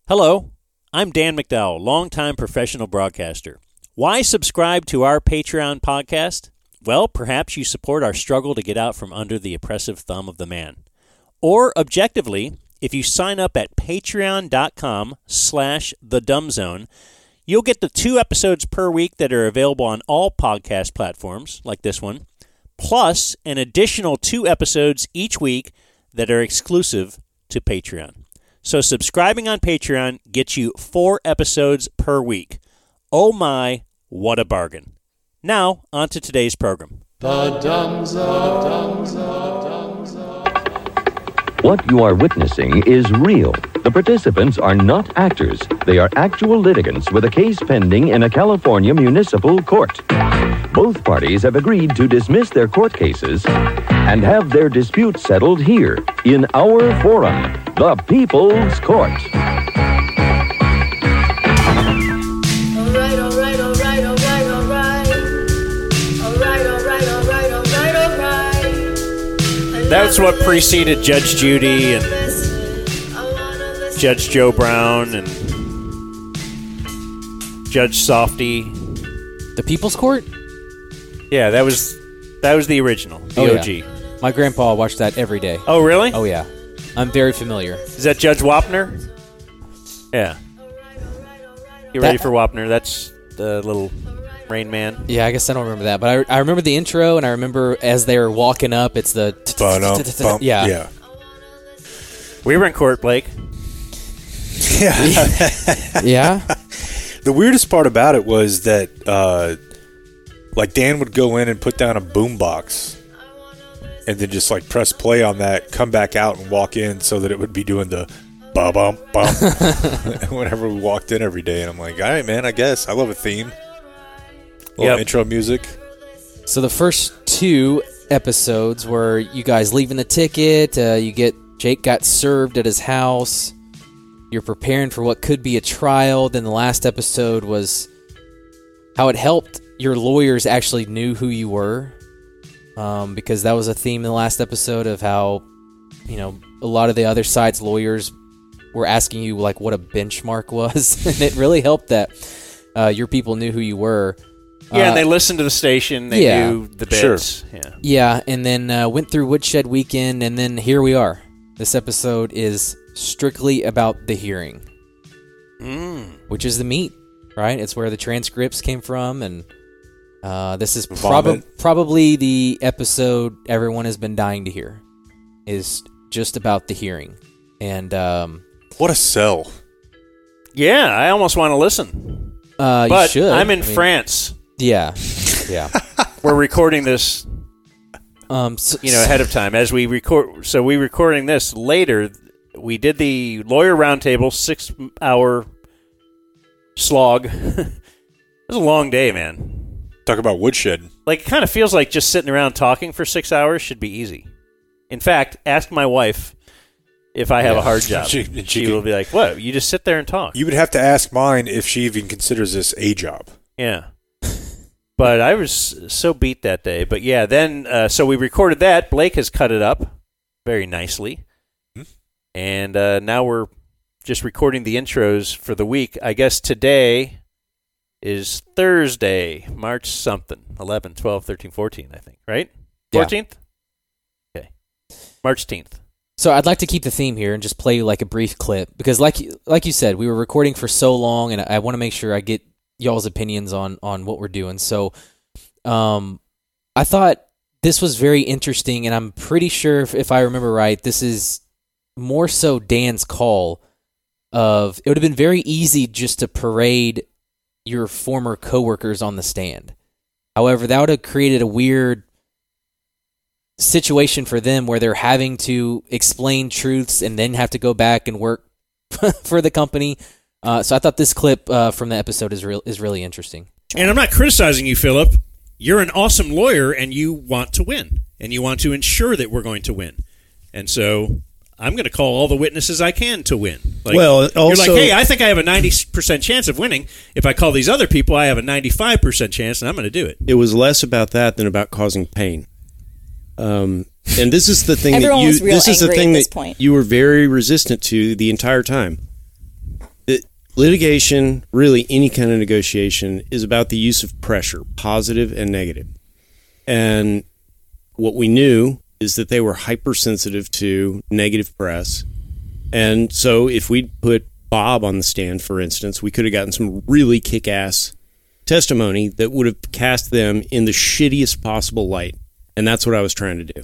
Hello, I'm Dan McDowell, longtime professional broadcaster. Why subscribe to our Patreon podcast? Well, perhaps you support our struggle to get out from under the oppressive thumb of the man. Or, objectively, if you sign up at patreon.com/thedumbzone, you'll get the 2 episodes per week that are available on all podcast platforms, like this one, plus an additional 2 episodes each week that are exclusive to Patreon. So subscribing on Patreon gets you 4 episodes per week. Oh my, what a bargain. Now, on to today's program. The Dumb Zone. What you are witnessing is real. The participants are not actors. They are actual litigants with a case pending in a California municipal court. Both parties have agreed to dismiss their court cases and have their dispute settled here in our forum, the People's Court. That's what preceded Judge Judy and Judge Joe Brown and Judge Softy. The People's Court? Yeah, that was the original, the OG. Yeah. My grandpa watched that every day. Oh, really? Oh, yeah. I'm very familiar. Is that Judge Wapner? Yeah. You ready for Wapner? That's the little Rain Man. Yeah, I guess I don't remember that, but I remember the intro, and I remember as they were walking up, it's the Yeah. We were in court, Blake. Yeah. Yeah. The weirdest part about it was that, like, Dan would go in and put down a boombox and then just, like, press play on that, come back out and walk in so that it would be doing the ba-bum, bum whenever we walked in every day. And I'm like, all right, man, I guess. I love a theme. Intro music. So the first 2 episodes were you guys leaving the ticket. Jake got served at his house. You're preparing for what could be a trial. Then the last episode was how it helped your lawyers actually knew who you were, because that was a theme in the last episode of how, a lot of the other side's lawyers were asking you like what a benchmark was, and it really helped that your people knew who you were. Yeah, and they listened to the station. They knew the bits. Sure. Yeah, and then went through Woodshed Weekend, and then here we are. This episode is strictly about the hearing, which is the meat, right? It's where the transcripts came from, and this is probably the episode everyone has been dying to hear, is just about the hearing. And what a sell. Yeah, I almost want to listen. But you should. I'm in France. Yeah. We're recording this, ahead of time as we record. So we're recording this later. We did the lawyer roundtable 6-hour slog. It was a long day, man. Talk about Woodshed. Like, it kind of feels like just sitting around talking for 6 hours should be easy. In fact, ask my wife if I have a hard job. She will be like, what? You just sit there and talk. You would have to ask mine if she even considers this a job. Yeah. But I was so beat that day. But yeah, then, so we recorded that. Blake has cut it up very nicely. And now we're just recording the intros for the week. I guess today is Thursday, March something, 11, 12, 13, 14, I think, right? 14th? Yeah. Okay. March 10th. So I'd like to keep the theme here and just play like a brief clip, because like you said, we were recording for so long, and I want to make sure I get y'all's opinions on what we're doing. So I thought this was very interesting, and I'm pretty sure, if I remember right, this is more so Dan's call of, it would have been very easy just to parade your former coworkers on the stand. However, that would have created a weird situation for them where they're having to explain truths and then have to go back and work for the company. So I thought this clip from the episode is really interesting. And I'm not criticizing you, Philip. You're an awesome lawyer, and you want to win, and you want to ensure that we're going to win. And so I'm going to call all the witnesses I can to win. Like, well, also, you're like, hey, I think I have a 90% chance of winning. If I call these other people, I have a 95% chance, and I'm going to do it. It was less about that than about causing pain. And this is the thing Everyone that was real this is the angry thing at this that point. You were very resistant to the entire time. litigation, really any kind of negotiation, is about the use of pressure, positive and negative. And what we knew is that they were hypersensitive to negative press. And so if we'd put Bob on the stand, for instance, we could have gotten some really kick-ass testimony that would have cast them in the shittiest possible light. And that's what I was trying to do.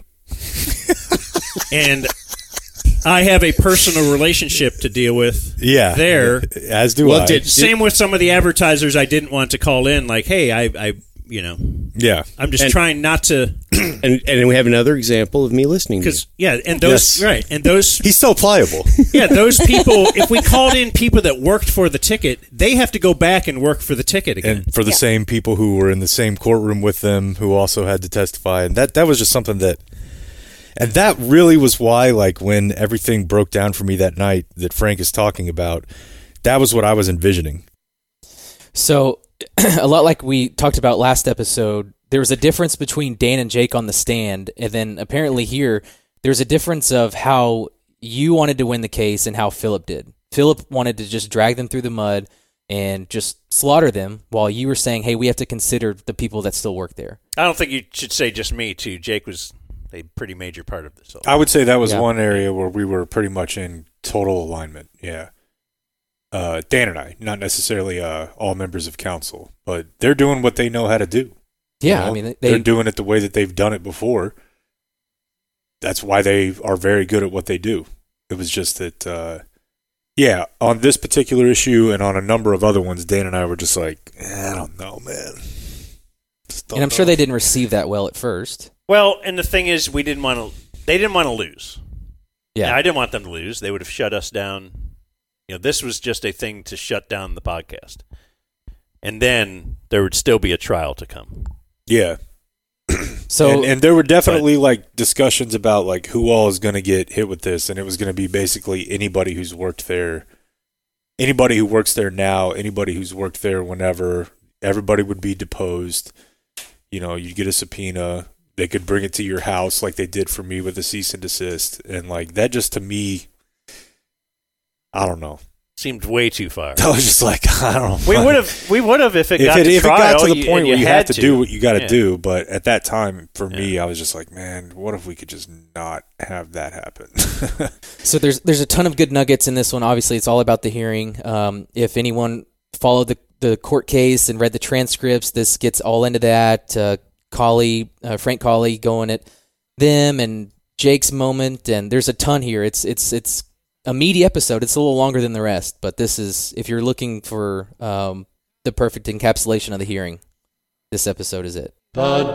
And I have a personal relationship to deal with there. As do I. Same with some of the advertisers I didn't want to call in, like, hey, I'm just trying not to. And we have another example of me listening to you. And those, right, and those. He's so pliable. Yeah, those people, if we called in people that worked for the ticket, they have to go back and work for the ticket again. And for the same people who were in the same courtroom with them who also had to testify. And that was just something that. And that really was why, like, when everything broke down for me that night that Frank is talking about, that was what I was envisioning. So, a lot like we talked about last episode, there was a difference between Dan and Jake on the stand, and then apparently here, there's a difference of how you wanted to win the case and how Philip did. Philip wanted to just drag them through the mud and just slaughter them, while you were saying, hey, we have to consider the people that still work there. I don't think you should say just me, too. Jake was a pretty major part of this. I would say that was one area where we were pretty much in total alignment, yeah. Dan and I, not necessarily all members of council, but they're doing what they know how to do. Yeah, you know? I mean, they're doing it the way that they've done it before. That's why they are very good at what they do. It was just that, on this particular issue and on a number of other ones, Dan and I were just like, I don't know, man. And I'm sure they didn't receive that well at first. Well, and the thing is, they didn't want to lose. Yeah, and I didn't want them to lose. They would have shut us down. This was just a thing to shut down the podcast. And then there would still be a trial to come. Yeah. So and there were definitely like discussions about like who all is going to get hit with this, and it was going to be basically anybody who's worked there, anybody who works there now, anybody who's worked there whenever. Everybody would be deposed. You'd get a subpoena. They could bring it to your house like they did for me with a cease and desist, and like that just to me, I don't know. Seemed way too far. I was just like, I don't know. We would have if it got to the point where you had to do what you got to do. But at that time, for me, I was just like, man, what if we could just not have that happen? So there's a ton of good nuggets in this one. Obviously, it's all about the hearing. If anyone followed the court case and read the transcripts, this gets all into that. Frank Colley going at them and Jake's moment, and there's a ton here. It's a meaty episode. It's a little longer than the rest, but this is, if you're looking for the perfect encapsulation of the hearing, this episode is it. The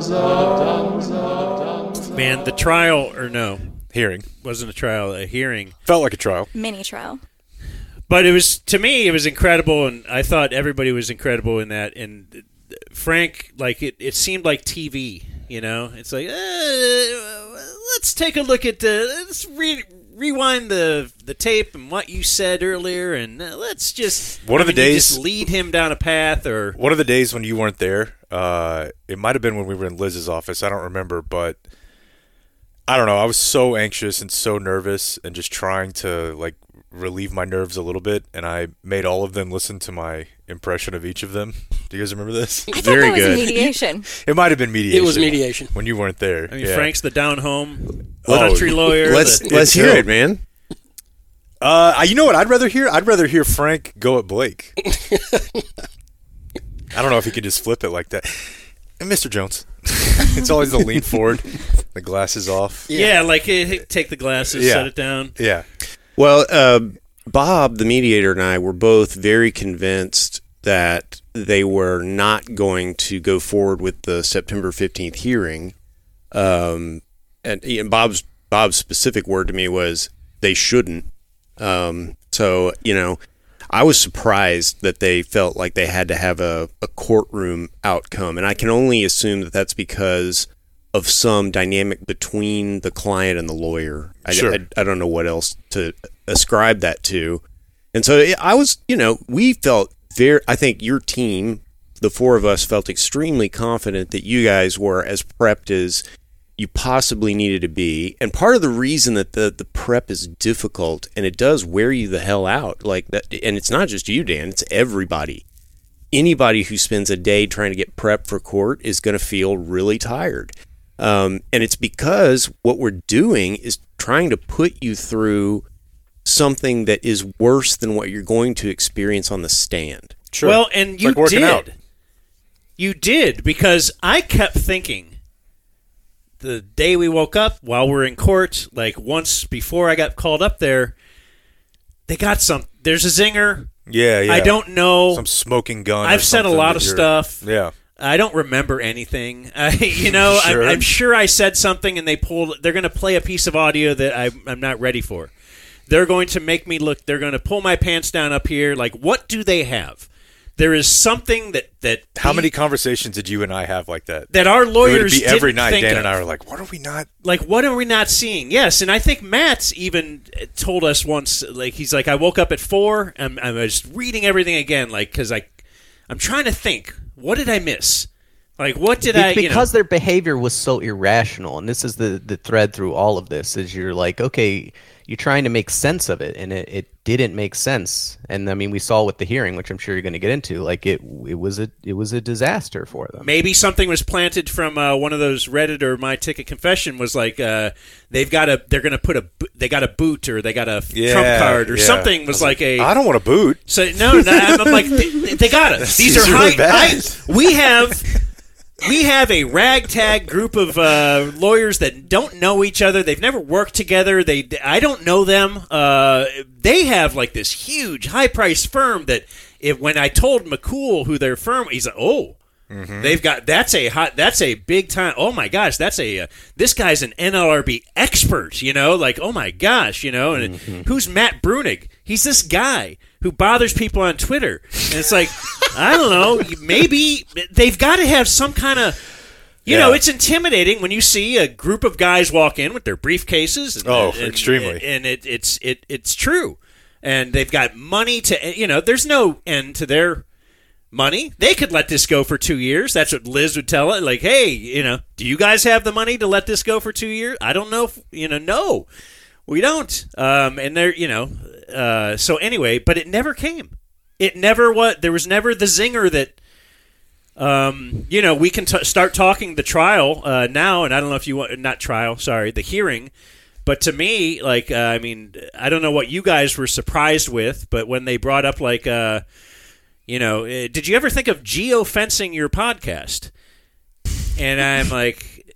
Man, the trial, or no, hearing. Wasn't a trial, a hearing. Felt like a trial. Mini trial. But it was, to me, it was incredible, and I thought everybody was incredible in that. And Frank, like, it seemed like TV, It's like, let's take a look at let's rewind the tape and what you said earlier, and let's just just lead him down a path. Or one of the days when you weren't there, it might have been when we were in Liz's office. I don't remember, but I don't know. I was so anxious and so nervous, and just trying to like relieve my nerves a little bit, and I made all of them listen to my impression of each of them. Do you guys remember this? I thought that was mediation. It might have been mediation. It was mediation when you weren't there. I mean, Frank's the down home country lawyer. Let's hear it, man. You know what I'd rather hear? I'd rather hear Frank go at Blake. I don't know if he could just flip it like that. And Mr. Jones. It's always the lean forward, the glasses off. Yeah, like take the glasses, set it down. Yeah. Well, Bob, the mediator, and I were both very convinced that they were not going to go forward with the September 15th hearing. And Bob's specific word to me was they shouldn't. So, I was surprised that they felt like they had to have a courtroom outcome. And I can only assume that that's because of some dynamic between the client and the lawyer. Sure. I don't know what else to ascribe that to. And so I was, we felt I think your team, the four of us, felt extremely confident that you guys were as prepped as you possibly needed to be. And part of the reason that the prep is difficult, and it does wear you the hell out, like that, and it's not just you, Dan, it's everybody. Anybody who spends a day trying to get prep for court is going to feel really tired. And it's because what we're doing is trying to put you through something that is worse than what you're going to experience on the stand. Sure. Well, and It's you like working did. out. You did, because I kept thinking the day we woke up while we're in court, like once before I got called up there, there's a zinger. Yeah. I don't know. Some smoking gun. I've or said a something lot that of you're- stuff. Yeah. I don't remember anything. Sure. I'm sure I said something, and they're going to play a piece of audio that I'm not ready for. They're going to make me look. They're going to pull my pants down up here. Like, what do they have? There is something that How many conversations did you and I have like that? that our It lawyers would be every didn't night. think Dan of. and I were like, "What are we not?" Like, what are we not seeing? Yes, and I think Matt's even told us once, like, he's like, I woke up at 4, and I was reading everything again, like, because I'm trying to think, what did I miss? Like, what did I, because their behavior was so irrational, and this is the thread through all of this, is you're like, okay, you're trying to make sense of it, and it didn't make sense. And I mean, we saw with the hearing, which I'm sure you're going to get into, like it was a disaster for them. Maybe something was planted from one of those Reddit or My Ticket Confession was like they got a boot, or they got a trump card, or something was like a. I don't want a boot. So no, I'm like they got us. These are Seems really bad. We have a ragtag group of lawyers that don't know each other. They've never worked together. I don't know them. They have like this huge, high-priced firm that when I told McCool who their firm, he's like, oh, they've got that's a big time. Oh my gosh, this guy's an NLRB expert. Like, oh my gosh, and who's Matt Brunig? He's this guy who bothers people on Twitter, and it's like, I don't know, maybe they've got to have some kind of, it's intimidating when you see a group of guys walk in with their briefcases. Extremely. And it's true, and they've got money to, there's no end to their money. They could let this go for 2 years. That's what Liz would tell it. Like, hey, do you guys have the money to let this go for 2 years? I don't know. No, we don't. And they're, so anyway, but it never came. It never there was never the zinger that, we can start talking the trial now, and I don't know if you want, not trial, sorry, the hearing. But to me, like, I don't know what you guys were surprised with, but when they brought up, like, did you ever think of geofencing your podcast? And I'm like,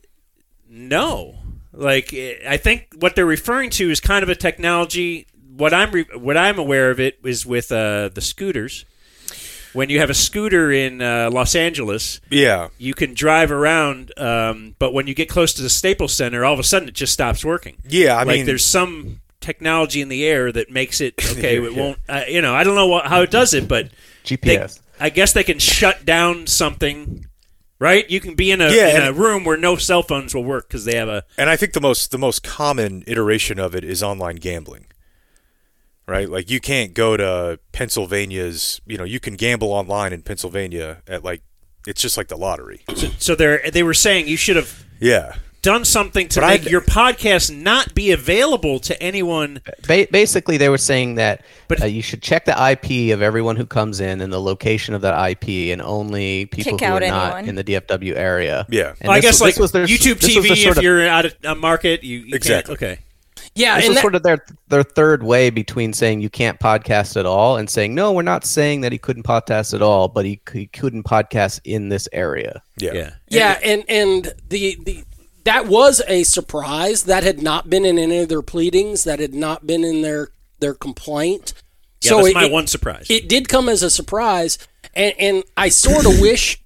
no. Like, I think what they're referring to is kind of a technology. What I'm aware of it is with the scooters. When you have a scooter in Los Angeles, you can drive around, but when you get close to the Staples Center, all of a sudden it just stops working. Yeah, I mean, there's some technology in the air that makes it okay. It won't. I don't know how it does it, but GPS. I guess they can shut down something. Right, you can be in a room where no cell phones will work because they have a. And I think the most common iteration of it is online gambling. Right, like you can't go to Pennsylvania's. You can gamble online in Pennsylvania at it's just like the lottery. So they were saying you should have done something to make your podcast not be available to anyone. Basically, they were saying that you should check the IP of everyone who comes in and the location of that IP, and only people who are not in the DFW area. Yeah, and I guess this was YouTube TV. If you're out of a market, you exactly can't. Okay. Yeah, this was sort of their third way between saying you can't podcast at all and saying, no, we're not saying that he couldn't podcast at all, but he couldn't podcast in this area. Yeah. And the that was a surprise. That had not been in any of their pleadings. That had not been in their complaint. Yeah, so that's my one surprise. It did come as a surprise, and I sort of wish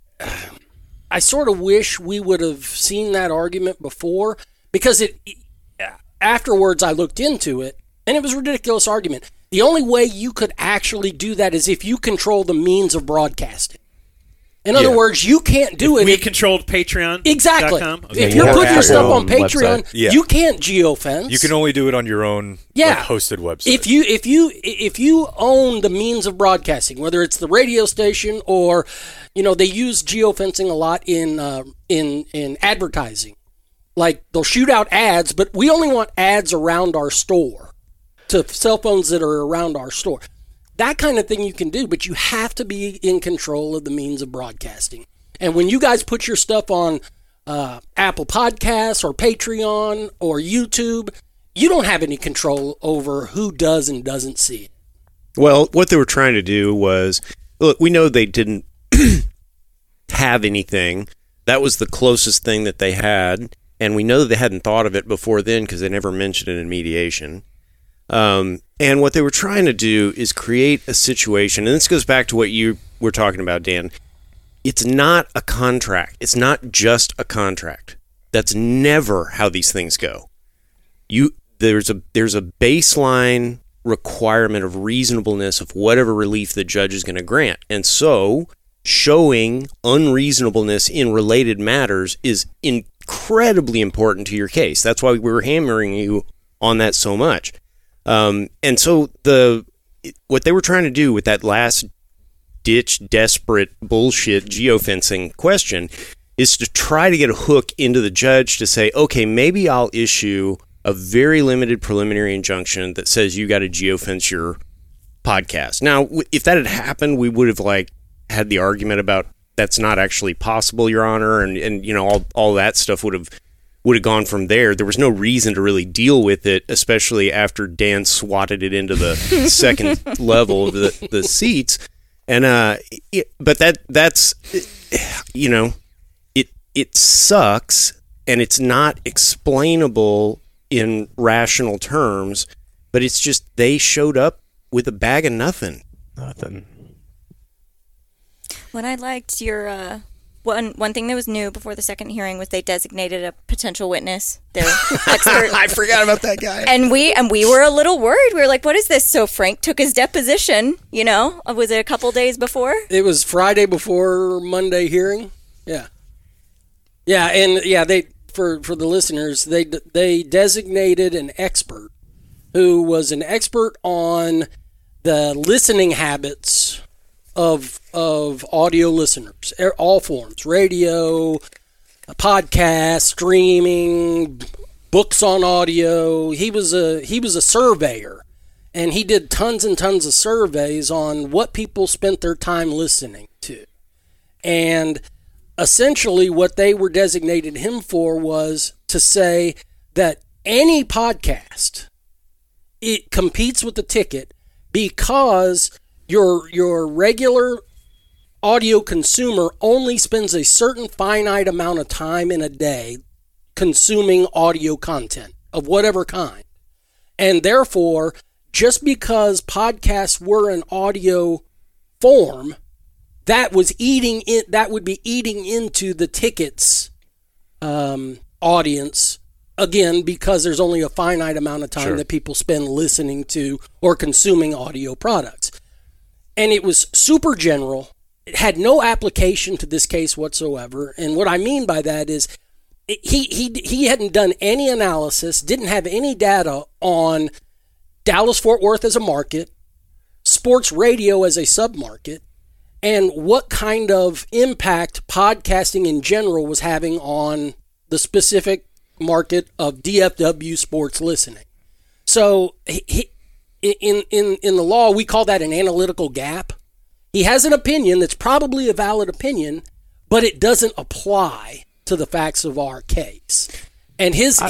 we would have seen that argument before, because afterwards I looked into it, and it was a ridiculous argument. The only way you could actually do that is if you control the means of broadcasting. In other words, you can't do it. We controlled Patreon. Exactly. Okay. If you're putting your stuff on Patreon, you can't geofence. You can only do it on your own hosted website. If you own the means of broadcasting, whether it's the radio station or, they use geofencing a lot in advertising. like they'll shoot out ads, but we only want ads around our store, to cell phones that are around our store. That kind of thing you can do, but you have to be in control of the means of broadcasting. And when you guys put your stuff on Apple Podcasts or Patreon or YouTube, you don't have any control over who does and doesn't see it. Well, what they were trying to do was, look, we know they didn't have anything. That was the closest thing that they had, and we know that they hadn't thought of it before then because they never mentioned it in mediation. And what they were trying to do is create a situation, and this goes back to what you were talking about, Dan. It's not a contract. It's not just a contract. That's never how these things go. There's a baseline requirement of reasonableness of whatever relief the judge is going to grant. And so showing unreasonableness in related matters is incredibly important to your case. That's why we were hammering you on that so much. And so what they were trying to do with that last ditch desperate bullshit geofencing question is to try to get a hook into the judge to say, okay, maybe I'll issue a very limited preliminary injunction that says you got to geofence your podcast. Now, if that had happened, we would have had the argument about that's not actually possible, Your Honor, and you know, all that stuff would have gone from there. There was no reason to really deal with it, especially after Dan swatted it into the second level of the seats. And but that's you know, it sucks, and it's not explainable in rational terms, but it's just they showed up with a bag of nothing. When I liked your one thing that was new before the second hearing was they designated a potential witness, their expert. I forgot about that guy. And we were a little worried. We were like, what is this? So Frank took his deposition, you know? Was it a couple days before? It was Friday before Monday hearing. Yeah. Yeah, and they for the listeners, they designated an expert who was an expert on the listening habits of audio listeners, all forms, radio, podcast, streaming, books on audio. He was a surveyor, and he did tons and tons of surveys on what people spent their time listening to. And essentially what they were designated him for was to say that any podcast, it competes with the ticket because your regular audio consumer only spends a certain finite amount of time in a day consuming audio content of whatever kind. And therefore, just because podcasts were an audio form, that would be eating into the tickets audience, again, because there's only a finite amount of time that people spend listening to or consuming audio products. And it was super general. It had no application to this case whatsoever. And what I mean by that is he hadn't done any analysis, didn't have any data on Dallas-Fort Worth as a market, sports radio as a submarket, and what kind of impact podcasting in general was having on the specific market of DFW sports listening. So in the law, we call that an analytical gap. He has an opinion that's probably a valid opinion, but it doesn't apply to the facts of our case. And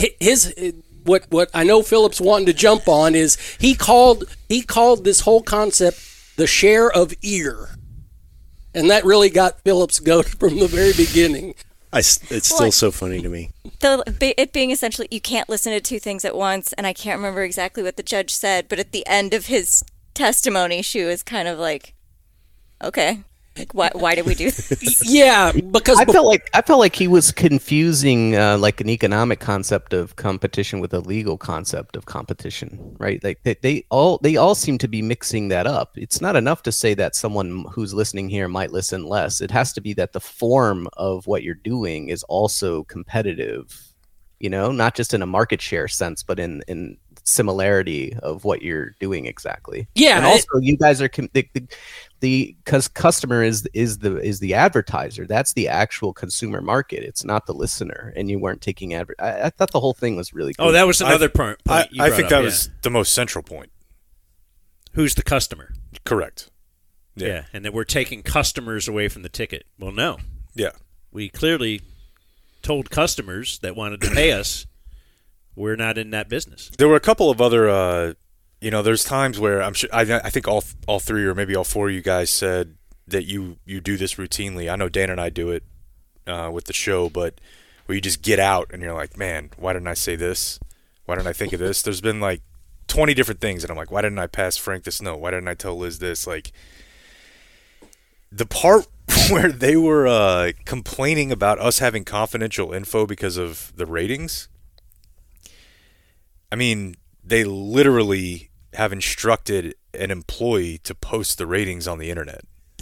what I know Philip's wanting to jump on is he called this whole concept the share of ear. And that really got Philip's goat from the very beginning. It's still so funny to me. It being essentially, you can't listen to two things at once, and I can't remember exactly what the judge said, but at the end of his testimony, she was kind of like, okay, like, why did we do this? Yeah, because I felt like he was confusing like an economic concept of competition with a legal concept of competition, right? Like they all seem to be mixing that up. It's not enough to say that someone who's listening here might listen less. It has to be that the form of what you're doing is also competitive, you know, not just in a market share sense, but in similarity of what you're doing exactly. Yeah, and also you guys are because customer is the advertiser. That's the actual consumer market. It's not the listener. And you weren't taking I thought the whole thing was really cool. Oh, that was another point. I think that was the most central point. Who's the customer? Correct. Yeah, and that we're taking customers away from the ticket. Well, no. Yeah. We clearly told customers that wanted to pay us we're not in that business. There were a couple of other, there's times where I'm sure I think all three or maybe all four of you guys said that you do this routinely. I know Dan and I do it with the show, but where you just get out and you're like, man, why didn't I say this? Why didn't I think of this? There's been like 20 different things, and I'm like, why didn't I pass Frank this note? Why didn't I tell Liz this? Like, the part where they were complaining about us having confidential info because of the ratings, I mean, they literally have instructed an employee to post the ratings on the internet.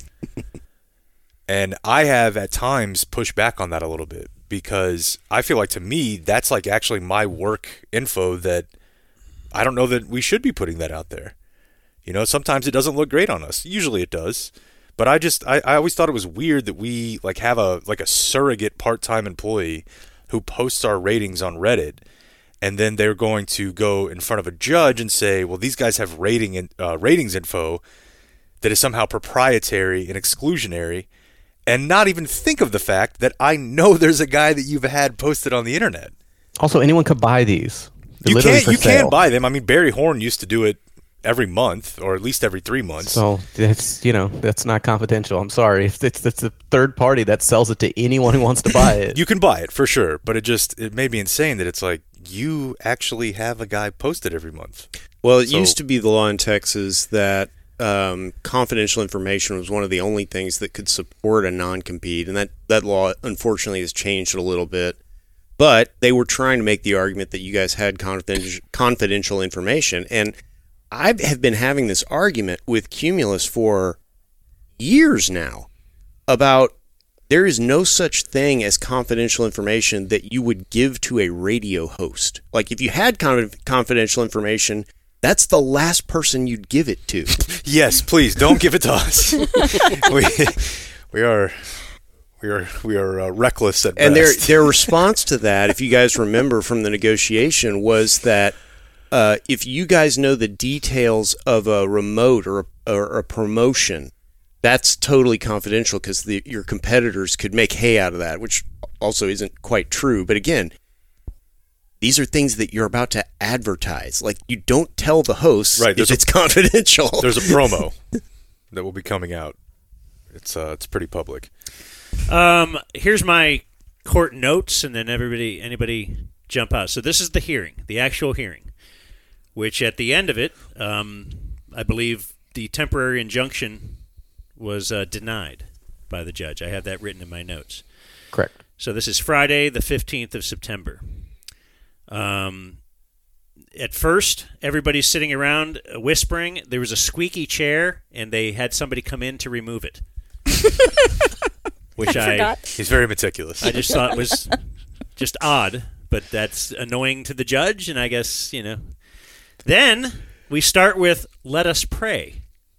And I have at times pushed back on that a little bit because I feel like to me, that's like actually my work info that I don't know that we should be putting that out there. Sometimes it doesn't look great on us. Usually it does. But I always thought it was weird that we like have a surrogate part-time employee who posts our ratings on Reddit, and then they're going to go in front of a judge and say, well, these guys have ratings info that is somehow proprietary and exclusionary, and not even think of the fact that I know there's a guy that you've had posted on the internet. Also, anyone could buy these. You can buy them. I mean, Barry Horn used to do it every month, or at least every 3 months. So it's that's not confidential. I'm sorry. It's a third party that sells it to anyone who wants to buy it. You can buy it for sure, but it made me insane that it's like you actually have a guy post it every month. Well, it used to be the law in Texas that confidential information was one of the only things that could support a non-compete, and that law unfortunately has changed a little bit. But they were trying to make the argument that you guys had confidential information, and I have been having this argument with Cumulus for years now about there is no such thing as confidential information that you would give to a radio host. Like, if you had confidential information, that's the last person you'd give it to. Yes, please don't give it to us. we are reckless at best. And their response to that, if you guys remember from the negotiation, was that if you guys know the details of a remote or a promotion, that's totally confidential because your competitors could make hay out of that, which also isn't quite true. But again, these are things that you're about to advertise. Like, you don't tell the hosts if it's confidential. There's a promo that will be coming out. It's pretty public. Here's my court notes, and then anybody jump out. So this is the hearing, the actual hearing, which at the end of it, I believe the temporary injunction was denied by the judge. I have that written in my notes. Correct. So this is Friday, the 15th of September. At first, everybody's sitting around whispering. There was a squeaky chair, and they had somebody come in to remove it. Which he's very meticulous. I just thought was just odd, but that's annoying to the judge, and I guess, Then we start with "Let us pray,"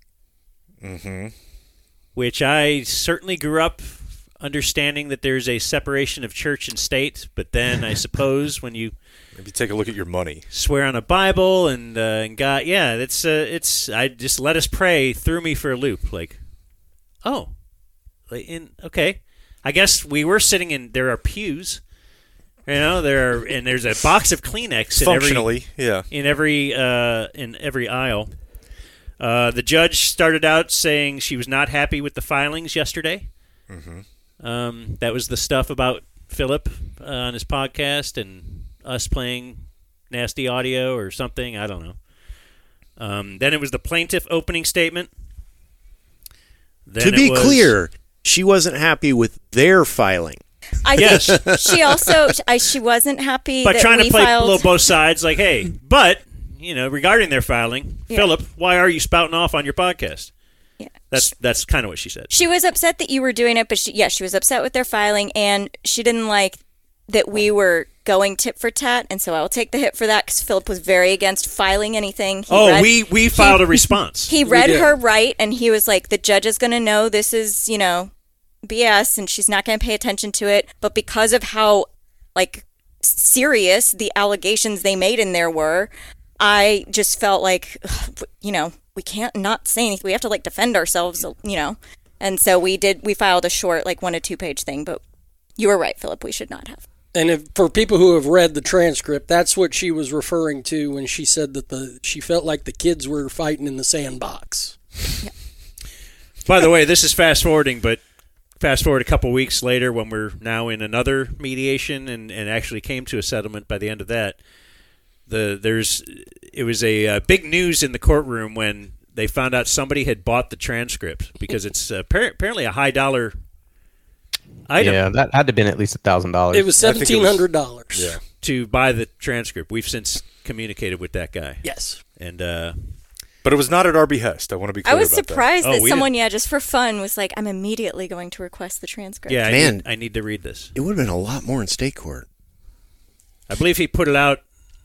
which I certainly grew up understanding that there's a separation of church and state, but then I suppose when you maybe take a look at your money, swear on a Bible and God, yeah, it's I just "Let us pray" threw me for a loop. Like, oh. Okay, I guess we were sitting in. There are pews, and there's a box of Kleenex in every aisle. The judge started out saying she was not happy with the filings yesterday. That was the stuff about Philip on his podcast and us playing nasty audio or something. I don't know. Then it was the plaintiff opening statement. Then to be clear, she wasn't happy with their filing. I think she also she wasn't happy. But that trying we to play filed... both sides, like, hey, but regarding their filing, Philip, why are you spouting off on your podcast? Yeah, that's kind of what she said. She was upset that you were doing it, but she was upset with their filing, and she didn't like that we were going tit for tat, and so I'll take the hit for that because Philip was very against filing anything. We filed a response. He read her right, and he was like, the judge is going to know this is, BS, and she's not going to pay attention to it. But because of how, serious the allegations they made in there were, I just felt like, we can't not say anything. We have to, defend ourselves, And so we filed a short, 1 to 2 page thing, but you were right, Philip, we should not have. And for people who have read the transcript, that's what she was referring to when she said that she felt like the kids were fighting in the sandbox. Yeah. By the way, this is fast forwarding, but fast forward a couple weeks later when we're now in another mediation and actually came to a settlement by the end of that. It was a big news in the courtroom when they found out somebody had bought the transcript because it's apparently a high dollar item. Yeah, that had to have been at least $1,000. It was $1,700. Yeah. To buy the transcript. We've since communicated with that guy. Yes. And but it was not at our behest. I want to be clear I was about surprised that we someone, just for fun, was like, I'm immediately going to request the transcript. yeah, Man. I need to read this. It would have been a lot more in state court. I believe he put it out.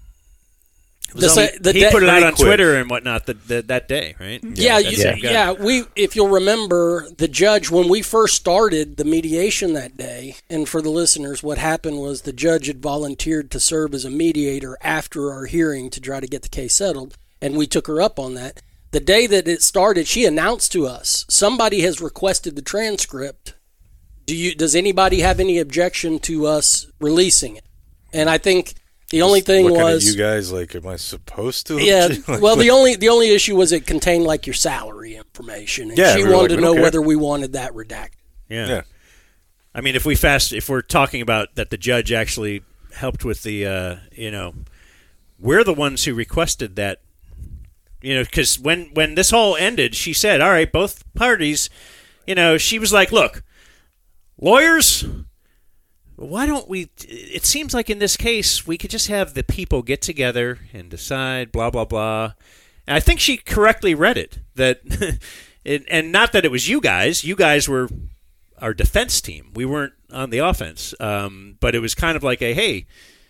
He The put it out on quick. Twitter and whatnot that day, right? Yeah. If you'll remember, the judge, when we first started the mediation that day, and for the listeners, what happened was the judge had volunteered to serve as a mediator after our hearing to try to get the case settled, and we took her up on that. The day that it started, she announced to us, somebody has requested the transcript. Does anybody have any objection to us releasing it? And I think the only thing Looking was, at you guys, am I supposed to? yeah. Well, the only issue was it contained your salary information, and Yeah, she we were wanted to know okay. whether we wanted that redacted. Yeah. I mean, if we're talking about that the judge actually helped with the, we're the ones who requested that, because when this all ended, she said, all right, both parties, she was like, look, lawyers, why don't we, it seems like in this case, we could just have the people get together and decide, blah, blah, blah. And I think she correctly read it, that, and not that it was you guys were our defense team. We weren't on the offense. But it was kind of like hey,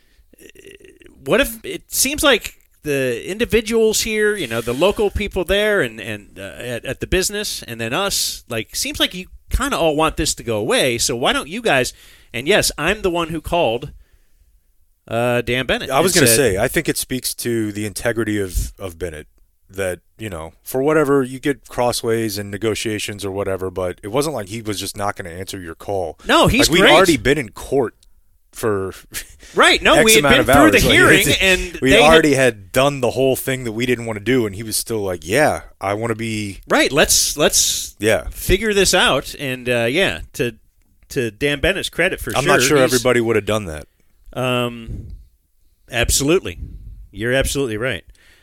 what if it seems like the individuals here, the local people there and at the business, and then us, seems like you kind of all want this to go away. So why don't you guys? And yes, I'm the one who called Dan Bennett. I was going to say, I think it speaks to the integrity of Bennett that, for whatever, you get crossways and negotiations or whatever, but it wasn't like he was just not going to answer your call. No, he's we'd great. already been in court for right. No, X we had amount been of through hours. the hearing, and we already had done the whole thing that we didn't want to do, and he was still like, "Yeah, I want to be right. Let's figure this out." And to Dan Bennett's credit, for I'm sure, not sure everybody would have done that. Absolutely, you're absolutely right.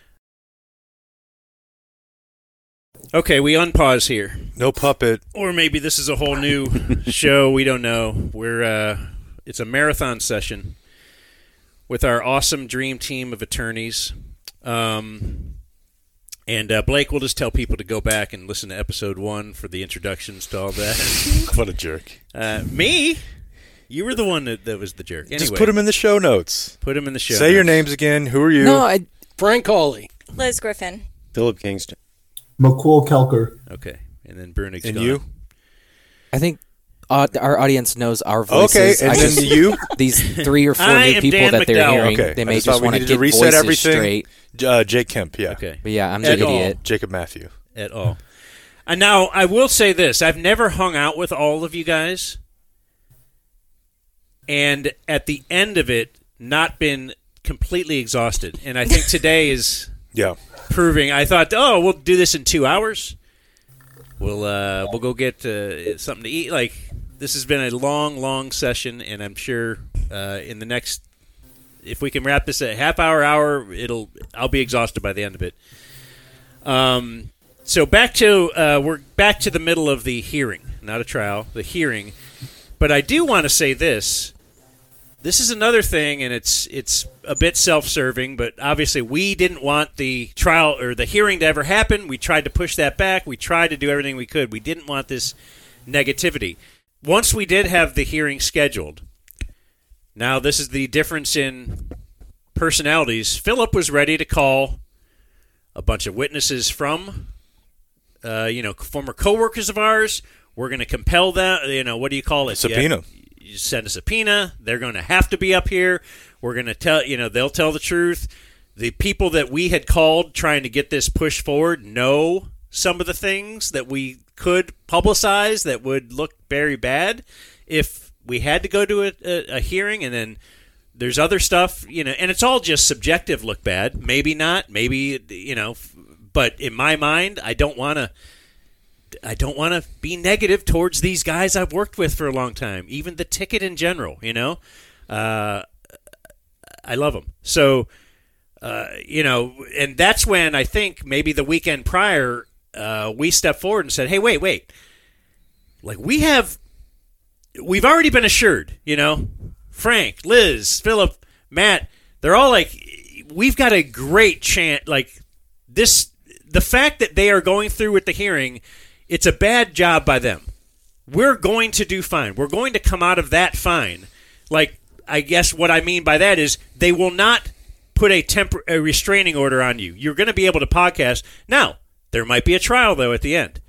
Okay, we unpause here. No puppet. Or maybe this is a whole new show. We don't know. It's a marathon session with our awesome dream team of attorneys. And Blake will just tell people to go back and listen to episode 1 for the introductions to all that. What a jerk. Me? You were the one that was the jerk. Anyway, just put them in the show notes. Put them in the show Say notes. your names again. Who are you? No, Frank Hawley. Liz Griffin. Philip Kingston. McCool Kelker. Okay. And then Brunig's And gone. you? I think our audience knows our voices. Okay, and then you? These 3 or 4 I new am people Dan that they're McDowell. hearing, Okay. they I may just just thought we want to needed to get reset voices everything. straight. Jake Kemp, yeah. Okay. But yeah, I'm At the all. idiot. Jacob Matthew. At all. And now, I will say this. I've never hung out with all of you guys. And at the end of it, not been completely exhausted. And I think today is proving. I thought, we'll do this in 2 hours. We'll go get something to eat. This has been a long, long session, and I'm sure in the next, if we can wrap this at half hour, I'll be exhausted by the end of it. So we're back to the middle of the hearing, not a trial, the hearing. But I do want to say this. This is another thing, and it's a bit self-serving, but obviously we didn't want the trial or the hearing to ever happen. We tried to push that back. We tried to do everything we could. We didn't want this negativity. Once we did have the hearing scheduled, Now, this is the difference in personalities. Philip was ready to call a bunch of witnesses from, former coworkers of ours. We're going to compel them. What do you call it? Subpoena. You send a subpoena. They're going to have to be up here. We're going to tell. They'll tell the truth. The people that we had called trying to get this push forward know some of the things that we could publicize that would look very bad if we had to go to a hearing. And then there's other stuff, and it's all just subjective look bad. Maybe not, maybe, but in my mind, I don't want to be negative towards these guys I've worked with for a long time, even the ticket in general, I love them. So, and that's when I think maybe the weekend prior, we stepped forward and said, hey, wait. Like, we've already been assured, Frank, Liz, Philip, Matt, they're all like, we've got a great chance. Like, the fact that they are going through with the hearing, it's a bad job by them. We're going to do fine. We're going to come out of that fine. Like, I guess what I mean by that is they will not put a restraining order on you. You're going to be able to podcast. Now, there might be a trial, though, at the end.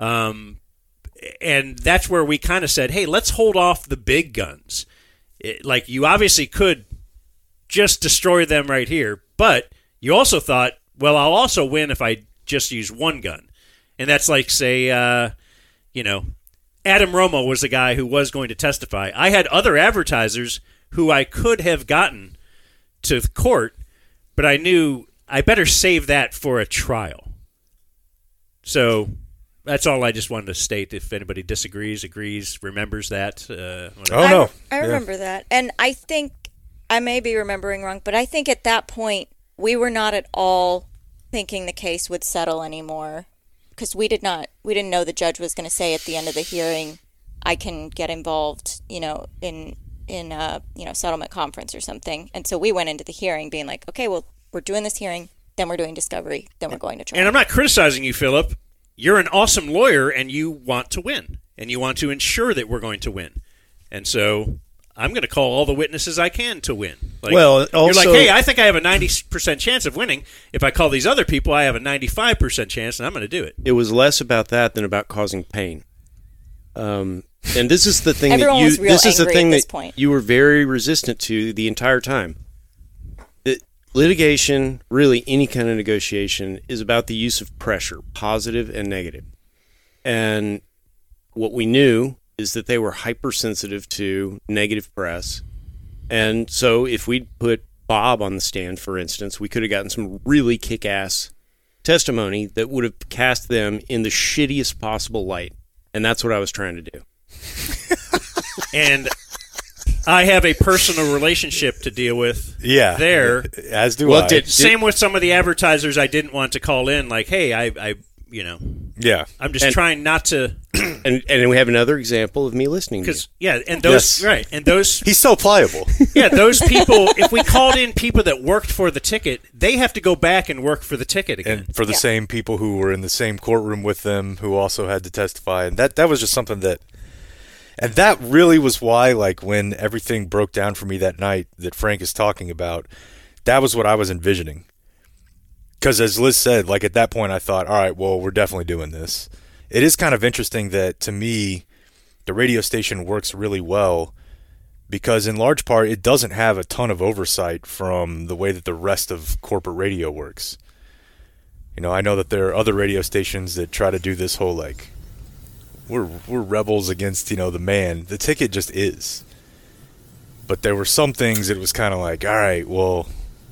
And that's where we kind of said, hey, let's hold off the big guns. Like, you obviously could just destroy them right here, but you also thought, well, I'll also win if I just use one gun. And that's like, say, Adam Romo was the guy who was going to testify. I had other advertisers who I could have gotten to court, but I knew I better save that for a trial. So that's all I just wanted to state. If anybody disagrees, agrees, remembers that. I remember that. And I think I may be remembering wrong, but I think at that point we were not at all thinking the case would settle anymore, because we didn't know the judge was going to say at the end of the hearing, I can get involved, in settlement conference or something. And so we went into the hearing being like, okay, well, we're doing this hearing, then we're doing discovery, then we're going to trial. And I'm not criticizing you, Philip. You're an awesome lawyer, and you want to win, and you want to ensure that we're going to win. And so I'm going to call all the witnesses I can to win. Like, well, also, you're like, hey, I think I have a 90% chance of winning. If I call these other people, I have a 95% chance, and I'm going to do it. It was less about that than about causing pain. And this is the thing Everyone that was real this is the angry thing at this that point. You were very resistant to the entire time. Litigation, really any kind of negotiation, is about the use of pressure, positive and negative. And what we knew is that they were hypersensitive to negative press. And so if we'd put Bob on the stand, for instance, we could have gotten some really kick-ass testimony that would have cast them in the shittiest possible light. And that's what I was trying to do. And I have a personal relationship to deal with there. As do I. Same with some of the advertisers I didn't want to call in, like, hey, Yeah. I'm just trying not to. And we have another example of me listening to you. Yeah, and those, right, and those. He's so pliable. Yeah, those people, if we called in people that worked for the ticket, they have to go back and work for the ticket again. And for the same people who were in the same courtroom with them who also had to testify. And that was just something that. And that really was why, like, when everything broke down for me that night that Frank is talking about, that was what I was envisioning. Because as Liz said, like, at that point I thought, all right, well, we're definitely doing this. It is kind of interesting that, to me, the radio station works really well because, in large part, it doesn't have a ton of oversight from the way that the rest of corporate radio works. I know that there are other radio stations that try to do this whole, like, we're rebels against, the man. The ticket just is. But there were some things that it was kind of like, all right, well...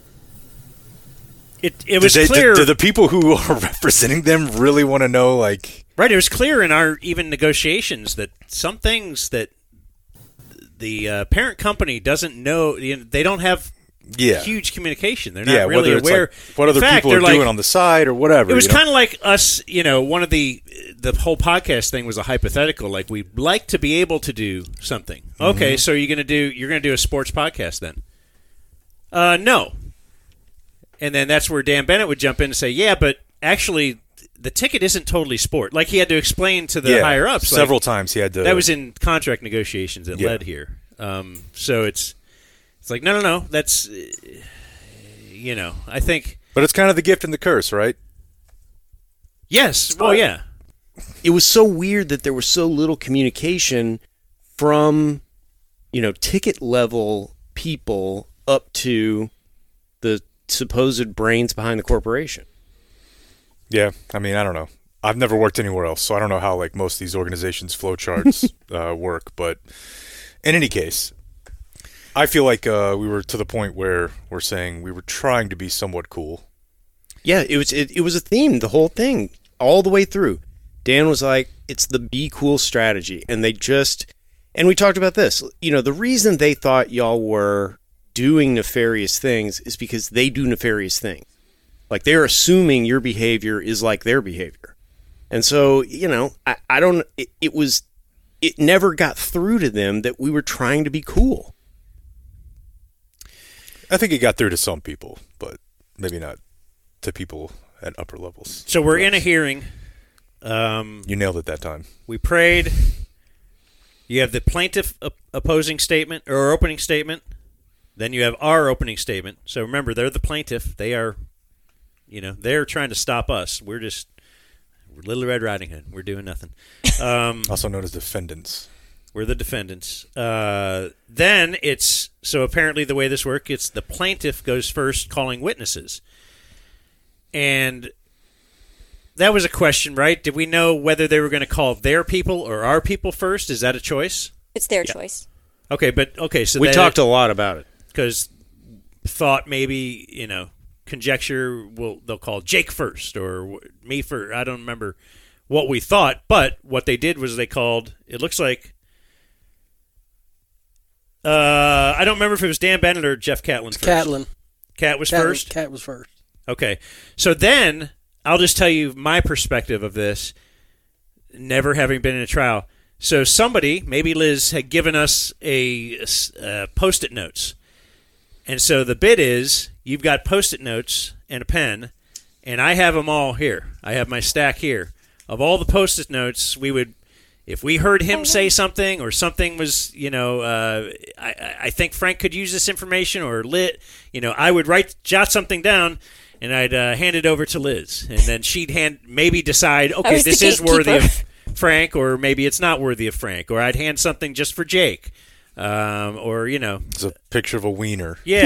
It was clear... Do the people who are representing them really want to know, like... Right, it was clear in our even negotiations that some things that the parent company doesn't know, they don't have huge communication. They're not really aware. Like what other people are doing on the side or whatever. It was kind of like us, one of the whole podcast thing was a hypothetical. Like, we'd like to be able to do something. Okay, so you're gonna do a sports podcast then? No. And then that's where Dan Bennett would jump in and say, yeah, but actually the ticket isn't totally sport. Like, he had to explain to the higher ups several times. He had to. That was in contract negotiations that led here. So It's like, no. That's, I think. But it's kind of the gift and the curse, right? Yes. Well, yeah. It was so weird that there was so little communication from, ticket level people up to the supposed brains behind the corporation. Yeah, I mean, I don't know. I've never worked anywhere else, so I don't know how most of these organizations' flow charts work. But in any case, I feel like we were to the point where we're saying we were trying to be somewhat cool. Yeah, it was a theme, the whole thing, all the way through. Dan was like, it's the be cool strategy. And and we talked about this. The reason they thought y'all were doing nefarious things is because they do nefarious things. Like, they're assuming your behavior is like their behavior. And so, I don't, it never got through to them that we were trying to be cool. I think it got through to some people, but maybe not to people at upper levels. So we're in a hearing. You nailed it that time. We prayed. You have the plaintiff opposing statement or opening statement. Then you have our opening statement. So remember, they're the plaintiff. They are, they're trying to stop us. We're Little Red Riding Hood. We're doing nothing. Also known as defendants. We're the defendants. Then so apparently the way this works, it's the plaintiff goes first calling witnesses. And that was a question, right? Did we know whether they were going to call their people or our people first? Is that a choice? It's their choice. Okay, so we talked a lot about it. Because thought maybe, conjecture, they'll call Jake first or me first. I don't remember what we thought, but what they did was they called, it looks like, I don't remember if it was Dan Bennett or Jeff Catlin first. Catlin. Cat was first? Cat was first. Okay. So then, I'll just tell you my perspective of this, never having been in a trial. So somebody, maybe Liz, had given us a Post-it notes. And so the bit is, you've got Post-it notes and a pen, and I have them all here. I have my stack here. Of all the Post-it notes, if we heard him say something or something was, I think Frank could use this information or I would jot something down and I'd hand it over to Liz. And then she'd maybe decide, okay, this is worthy of Frank or maybe it's not worthy of Frank. Or I'd hand something just for Jake. It's a picture of a wiener. Yeah.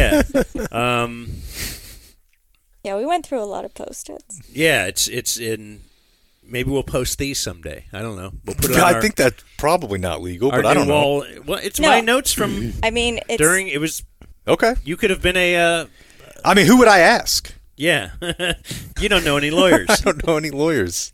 Yeah, we went through a lot of Post-its. Yeah, it's in. Maybe we'll post these someday. I don't know. We'll put it on I think that's probably not legal, but I don't know. Well, it's my notes from. I mean, it was okay. You could have been a. I mean, who would I ask? Yeah, you don't know any lawyers. I don't know any lawyers.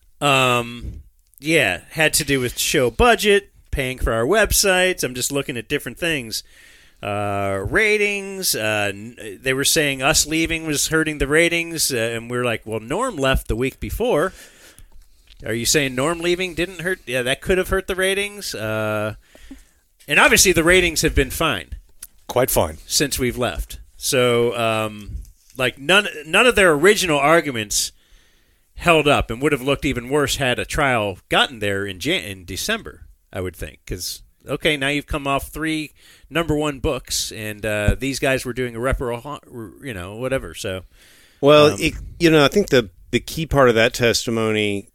Yeah, had to do with show budget, paying for our websites. I'm just looking at different things. Ratings. They were saying us leaving was hurting the ratings, and we're like, well, Norm left the week before. Are you saying Norm leaving didn't hurt? Yeah, that could have hurt the ratings. And obviously the ratings have been fine. Quite fine. Since we've left. So, none of their original arguments held up and would have looked even worse had a trial gotten there in December, I would think. Because, okay, now you've come off 3 number 1 books, and these guys were doing irreparable, whatever. So, well, I think the key part of that testimony,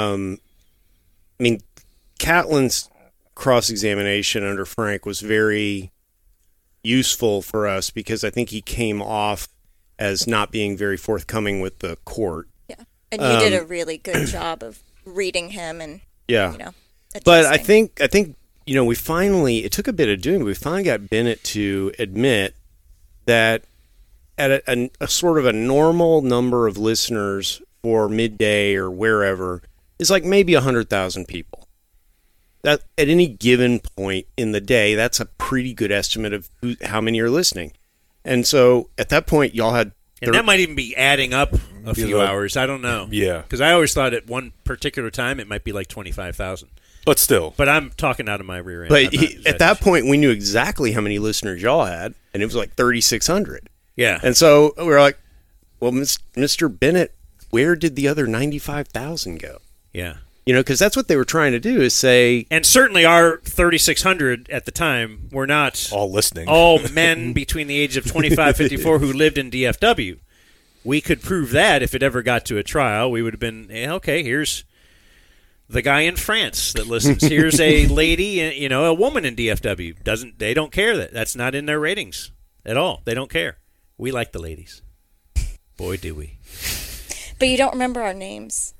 Catlin's cross-examination under Frank was very useful for us because I think he came off as not being very forthcoming with the court. Yeah, and you did a really good job of reading him and But I think we finally, it took a bit of doing, but we finally got Bennett to admit that at a sort of a normal number of listeners for midday or wherever is like maybe 100,000 people. That at any given point in the day, that's a pretty good estimate of how many are listening. And so at that point, y'all had... And that might even be adding up a few hours. I don't know. Yeah. Because I always thought at one particular time it might be like 25,000. But still. But I'm talking out of my rear end. But at that point, we knew exactly how many listeners y'all had, and it was like 3,600. Yeah. And so we were like, well, Mr. Bennett, where did the other 95,000 go? Yeah. Because that's what they were trying to do is say. And certainly our 3,600 at the time were not all listening. All men between the age of 25, 54 who lived in DFW. We could prove that if it ever got to a trial. We would have been, okay, here's the guy in France that listens. Here's a lady, a woman in DFW. They don't care that's not in their ratings at all. They don't care. We like the ladies. Boy, do we. But you don't remember our names.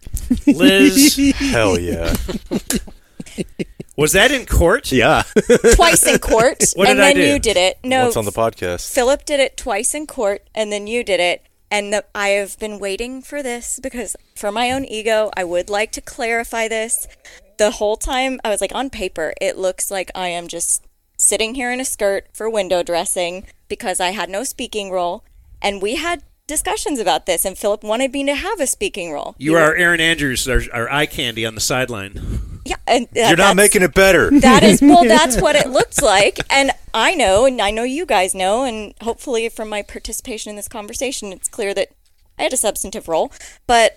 Liz. Hell yeah. Was that in court? Yeah. Twice in court. What and did I then do? you did it. No. Once on the podcast. Philip did it twice in court, and then you did it. And I have been waiting for this because for my own ego, I would like to clarify this. The whole time I was like, on paper, it looks like I am just sitting here in a skirt for window dressing because I had no speaking role. And we had discussions about this, and Philip wanted me to have a speaking role. You are Aaron Andrews, our eye candy on the sideline. Yeah, and you're not making it better. That's what it looked like, and I know you guys know, and hopefully from my participation in this conversation, it's clear that I had a substantive role. But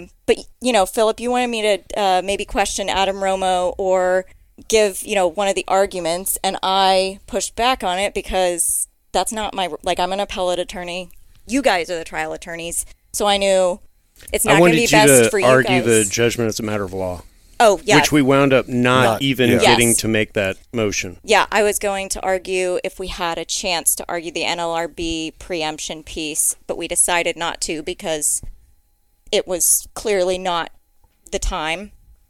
Philip, you wanted me to maybe question Adam Romo or give one of the arguments, and I pushed back on it because that's not I'm an appellate attorney. You guys are the trial attorneys, so I knew it's not going to be best for you guys. I wanted you to argue the judgment as a matter of law. Oh, yeah. Which we wound up not even getting to make that motion. Yeah, I was going to argue if we had a chance to argue the NLRB preemption piece, but we decided not to because it was clearly not the time.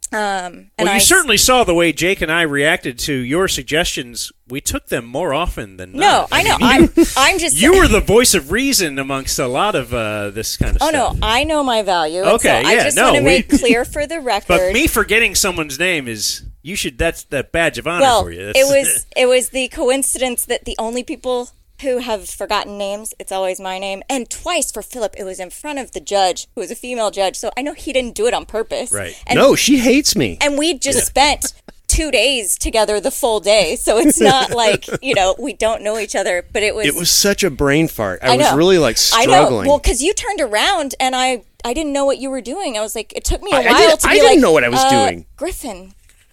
You certainly saw the way Jake and I reacted to your suggestions. We took them more often than not. No, I know. I'm just. You were the voice of reason amongst a lot of this kind of stuff. Oh no, I know my value. Okay, so I just want to make clear for the record. But me forgetting someone's name is that's that badge of honor for you. It was the coincidence that the only people who have forgotten names, it's always my name. And twice for Philip, it was in front of the judge, who was a female judge. So I know he didn't do it on purpose. Right. And, no, she hates me. And we just spent 2 days together the full day. So it's not like, we don't know each other. But it was such a brain fart. I was really struggling. I know. Well, because you turned around and I didn't know what you were doing. I was like, it took me a while to be like, I didn't know what I was doing. Griffin.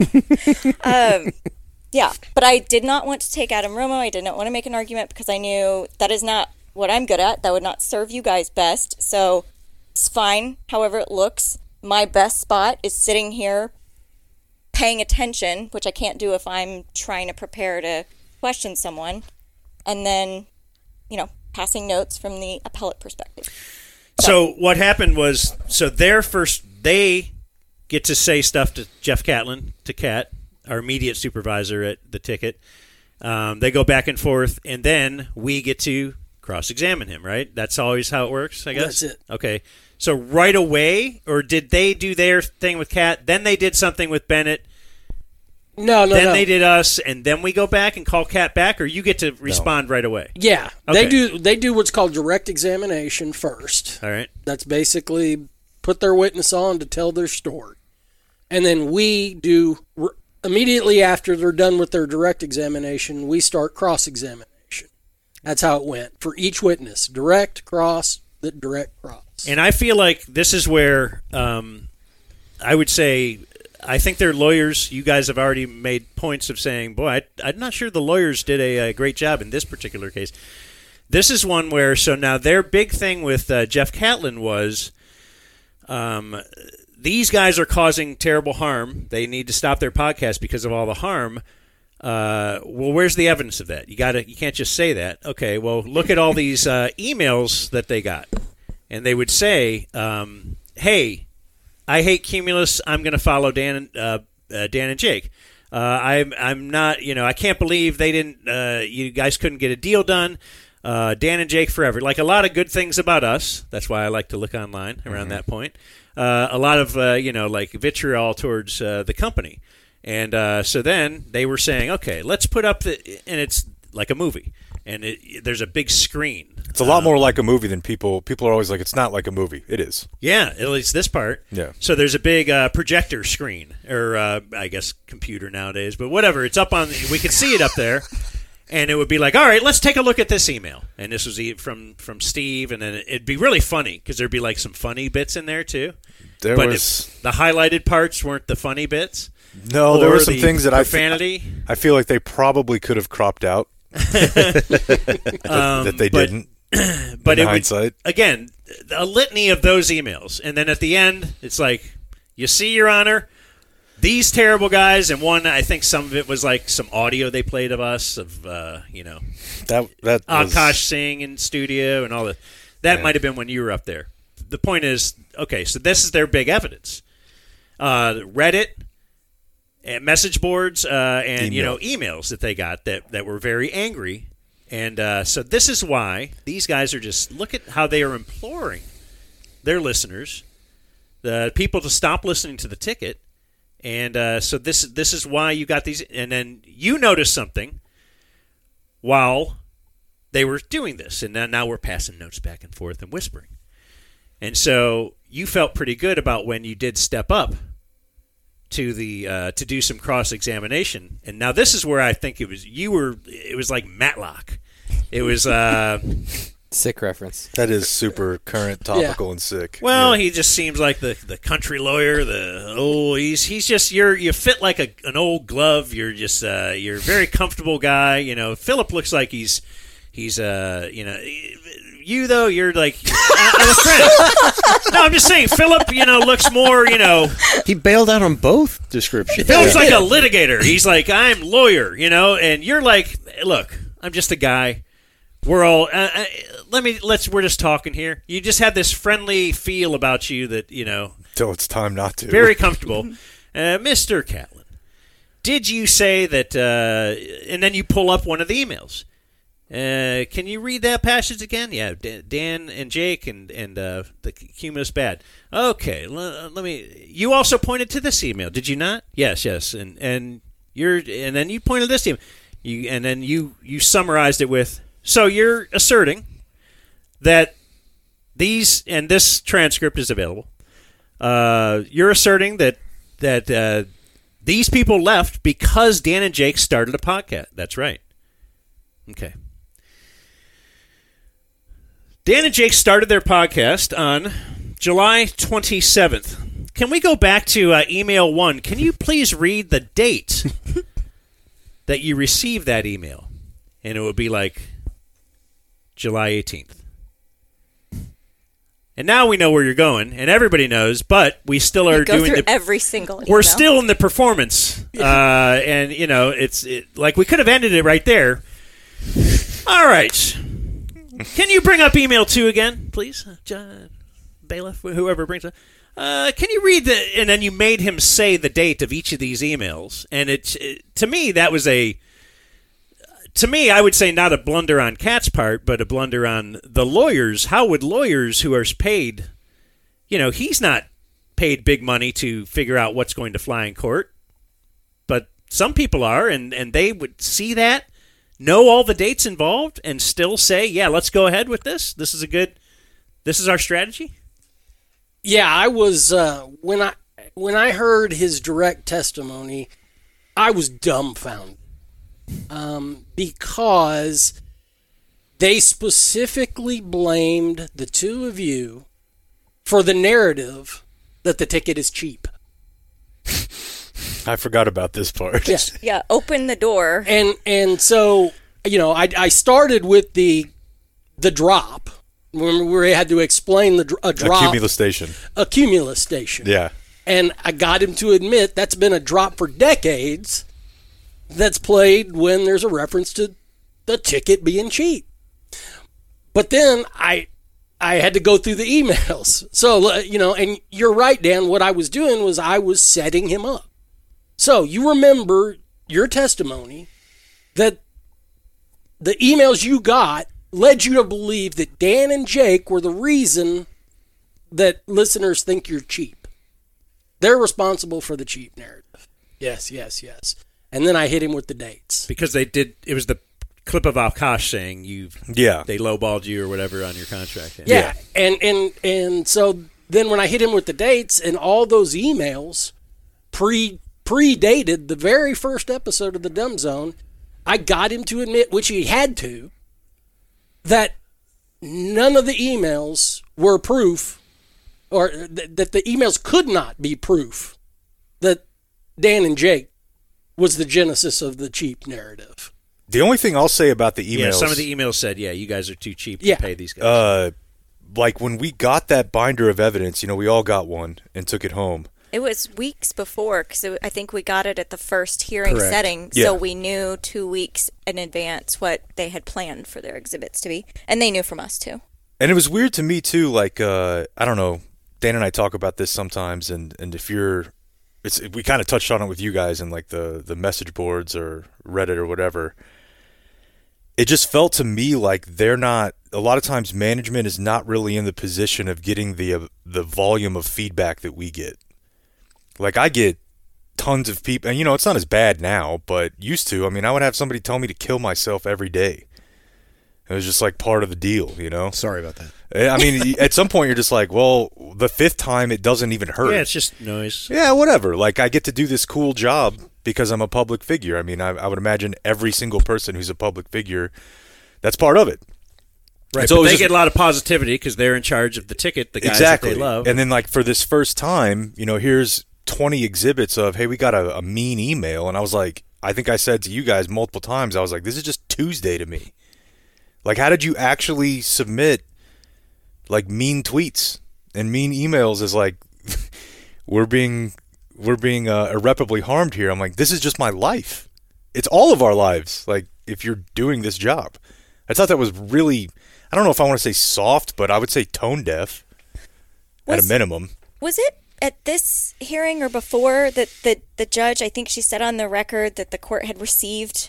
Yeah, but I did not want to take Adam Romo. I did not want to make an argument because I knew that is not what I'm good at. That would not serve you guys best. So it's fine, however it looks. My best spot is sitting here paying attention, which I can't do if I'm trying to prepare to question someone, and then, passing notes from the appellate perspective. So what happened was, they get to say stuff to Jeff Catlin, to Kat, our immediate supervisor at the ticket. They go back and forth, and then we get to cross-examine him, right? That's always how it works, I guess? That's it. Okay. So right away, or did they do their thing with Kat, then they did something with Bennett, No. they did us, and then we go back and call Kat back, or you get to respond right away? Yeah. Okay. They do what's called direct examination first. All right. That's basically put their witness on to tell their story. And then we do... Immediately after they're done with their direct examination, we start cross-examination. That's how it went for each witness. Direct, cross, direct, cross. And I feel like this is where I would say I think their lawyers, you guys have already made points of saying, boy, I'm not sure the lawyers did a great job in this particular case. This is one where, so now their big thing with Jeff Catlin was these guys are causing terrible harm. They need to stop their podcast because of all the harm. Well, where's the evidence of that? You can't just say that. Okay, well, look at all these emails that they got. And they would say, hey, I hate Cumulus. I'm going to follow Dan and Jake. I'm not, I can't believe they didn't, you guys couldn't get a deal done. Dan and Jake forever. Like a lot of good things about us. That's why I like to look online around that point. A lot of, like vitriol towards the company. And so then they were saying, okay, let's put up and it's like a movie. And there's a big screen. It's a lot more like a movie than people are always like, it's not like a movie. It is. Yeah, at least this part. Yeah. So there's a big projector screen, or I guess computer nowadays, but whatever. It's up on, we can see it up there. And it would be like, all right, let's take a look at this email. And this was from Steve, and then it'd be really funny because there'd be like some funny bits in there too. The highlighted parts weren't the funny bits. No, there were some things that profanity. I feel like they probably could have cropped out that they didn't. But in hindsight, again, a litany of those emails, and then at the end, it's like, you see, Your Honor, these terrible guys, and one, I think some of it was like some audio they played of us, of that Akash Singh in studio and all that. That might have been when you were up there. The point is, okay, so this is their big evidence. Reddit, and message boards, and emails that they got that were very angry. And so this is why these guys are just, look at how they are imploring their listeners, the people, to stop listening to the ticket. And so this is why you got these. And then you noticed something while they were doing this. And now we're passing notes back and forth and whispering. And so you felt pretty good about when you did step up to the to do some cross-examination. And now this is where I think it was like Matlock. It was sick reference. That is super current, topical, and sick. Well, he just seems like the country lawyer. He's just you fit like an old glove. You're just you're a very comfortable guy. You know, Philip looks like he's you though, you're like I'm a friend. No, I'm just saying Philip, looks more, He bailed out on both descriptions. Philip's like a litigator. He's like, I'm lawyer, and you're like, look, I'm just a guy. We're all we're just talking here. You just have this friendly feel about you that, till it's time not to. Very comfortable. Mr. Catlin, did you say that and then you pull up one of the emails. Can you read that passage again? Yeah, Dan and Jake and the Cumulus Bad. Okay, let me. You also pointed to this email, did you not? Yes, and then you pointed to this email. And then you summarized it with. So you're asserting that these, and this transcript is available. You're asserting that these people left because Dan and Jake started a podcast. That's right. Okay. Dan and Jake started their podcast on July 27th. Can we go back to email 1? Can you please read the date that you received that email? And it would be like July 18th. And now we know where you're going, and everybody knows, but we still are doing every single email. We're still in the performance. And, it's like we could have ended it right there. All right. Can you bring up email 2 again, please? John, bailiff, whoever brings it. Can you read and then you made him say the date of each of these emails. And to me, that was I would say not a blunder on Kat's part, but a blunder on the lawyers. How would lawyers who are paid, he's not paid big money to figure out what's going to fly in court, but some people are, and they would see that, know all the dates involved, and still say, yeah, let's go ahead with this. This is our strategy. Yeah, I was when I heard his direct testimony, I was dumbfounded because they specifically blamed the two of you for the narrative that the ticket is cheap. I forgot about this part. Yeah, open the door. And so, I started with the drop. Remember, we had to explain a drop. A cumulus station. Yeah. And I got him to admit that's been a drop for decades that's played when there's a reference to the ticket being cheap. But then I had to go through the emails. So, and you're right, Dan, what I was doing was I was setting him up. So you remember your testimony that the emails you got led you to believe that Dan and Jake were the reason that listeners think you're cheap. They're responsible for the cheap narrative. Yes. And then I hit him with the dates. Because it was the clip of Akash saying they lowballed you or whatever on your contract. Yeah. And so then when I hit him with the dates and all those emails predated the very first episode of the Dumb Zone, I got him to admit, which he had to, that none of the emails were proof, or that the emails could not be proof that Dan and Jake was the genesis of the cheap narrative. The only thing I'll say about the emails... Yeah, some of the emails said, you guys are too cheap to pay these guys. Like when we got that binder of evidence, we all got one and took it home. It was weeks before, because I think we got it at the first hearing Correct. setting, so we knew 2 weeks in advance what they had planned for their exhibits to be, and they knew from us too. And it was weird to me too, like, I don't know, Dan and I talk about this sometimes, and if we kind of touched on it with you guys in like the message boards or Reddit or whatever. It just felt to me like they're not, a lot of times management is not really in the position of getting the volume of feedback that we get. Like I get tons of people, and it's not as bad now, but used to, I would have somebody tell me to kill myself every day. It was just like part of the deal, Sorry about that. At some point you're just like, well, the 5th time it doesn't even hurt. Yeah, it's just noise. Yeah, whatever. Like I get to do this cool job because I'm a public figure. I would imagine every single person who's a public figure, that's part of it. Right, but they get a lot of positivity because they're in charge of the ticket, the guys that they love. And then like for this first time, here's 20 exhibits of, hey, we got a mean email. And I was like, I think I said to you guys multiple times, I was like, this is just Tuesday to me. Like, how did you actually submit like mean tweets and mean emails as like, we're being irreparably harmed here? I'm like, this is just my life. It's all of our lives. Like, if you're doing this job, I thought that was really, I don't know if I want to say soft, but I would say tone deaf at a minimum. Was it at this hearing or before that the judge, I think she said on the record that the court had received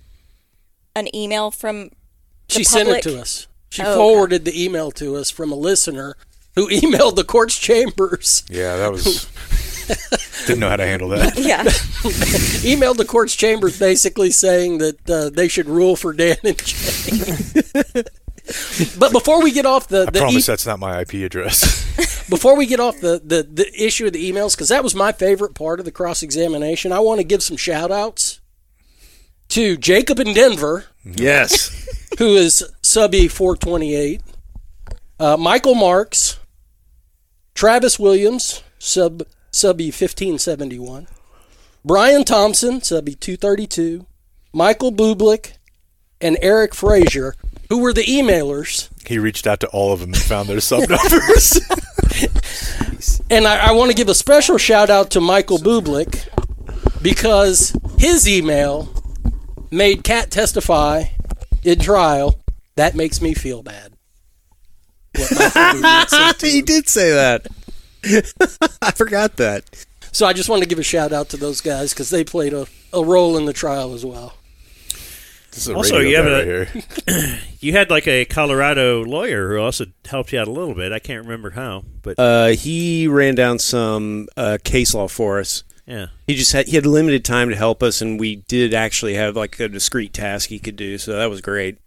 an email from She sent it to us. She forwarded the email to us from a listener who emailed the court's chambers. Yeah, that was... Didn't know how to handle that. Yeah. Emailed the court's chambers basically saying that they should rule for Dan and Jake. But before we get off the I promise that's not my IP address. Before we get off the issue of the emails, because that was my favorite part of the cross-examination, I want to give some shout-outs to Jacob in Denver. Yes. Who is sub-E 428. Michael Marks. Travis Williams, sub-E 1571. Brian Thompson, sub-E 232. Michael Bublik. And Eric Frazier, who were the emailers. He reached out to all of them and found their sub numbers. And I want to give a special shout out to Michael Bublik because his email made Kat testify in trial. That makes me feel bad. He did say that. I forgot that. So I just wanted to give a shout out to those guys because they played a role in the trial as well. Also, you have you had like a Colorado lawyer who also helped you out a little bit. I can't remember how, but he ran down some case law for us. Yeah, he had limited time to help us, and we did actually have like a discrete task he could do. So that was great.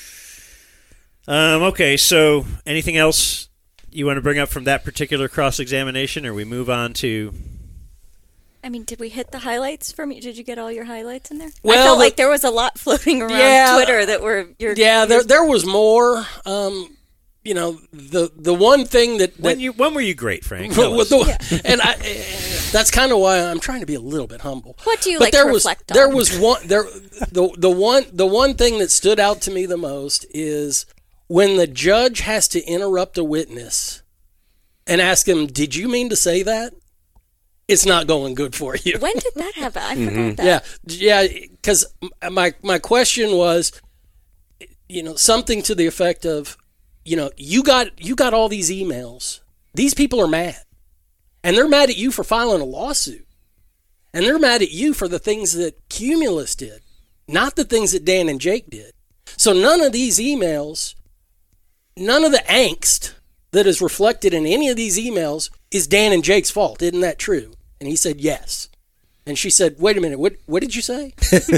Okay, so anything else you want to bring up from that particular cross-examination, or we move on to? Did we hit the highlights from you? Did you get all your highlights in there? Well, I felt like there was a lot floating around Twitter that were there was more. The one thing that when were you great, Frank? And that's kind of why I'm trying to be a little bit humble. What do you like to reflect on? There was one the one thing that stood out to me the most is when the judge has to interrupt a witness and ask him, "Did you mean to say that?" It's not going good for you. When did that happen? I forgot that. Yeah, because my question was, something to the effect of, you got all these emails. These people are mad, and they're mad at you for filing a lawsuit, and they're mad at you for the things that Cumulus did, not the things that Dan and Jake did. So none of these emails, none of the angst that is reflected in any of these emails is Dan and Jake's fault. Isn't that true? And he said, yes. And she said, wait a minute, what did you say?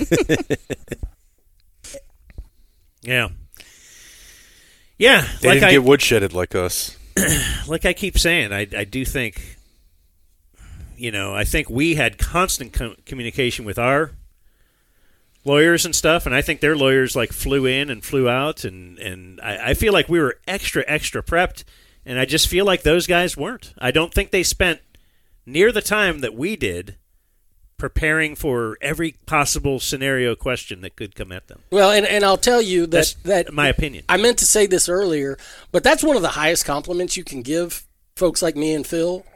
Yeah. Yeah. They didn't get woodshedded like us. Like I keep saying, I do think, I think we had constant communication with our lawyers and stuff, and I think their lawyers like flew in and flew out, and I feel like we were extra prepped, and I just feel like those guys weren't. I don't think they spent near the time that we did preparing for every possible scenario question that could come at them. Well, and I'll tell you That's that my opinion. I meant to say this earlier, but that's one of the highest compliments you can give folks like me and Phil,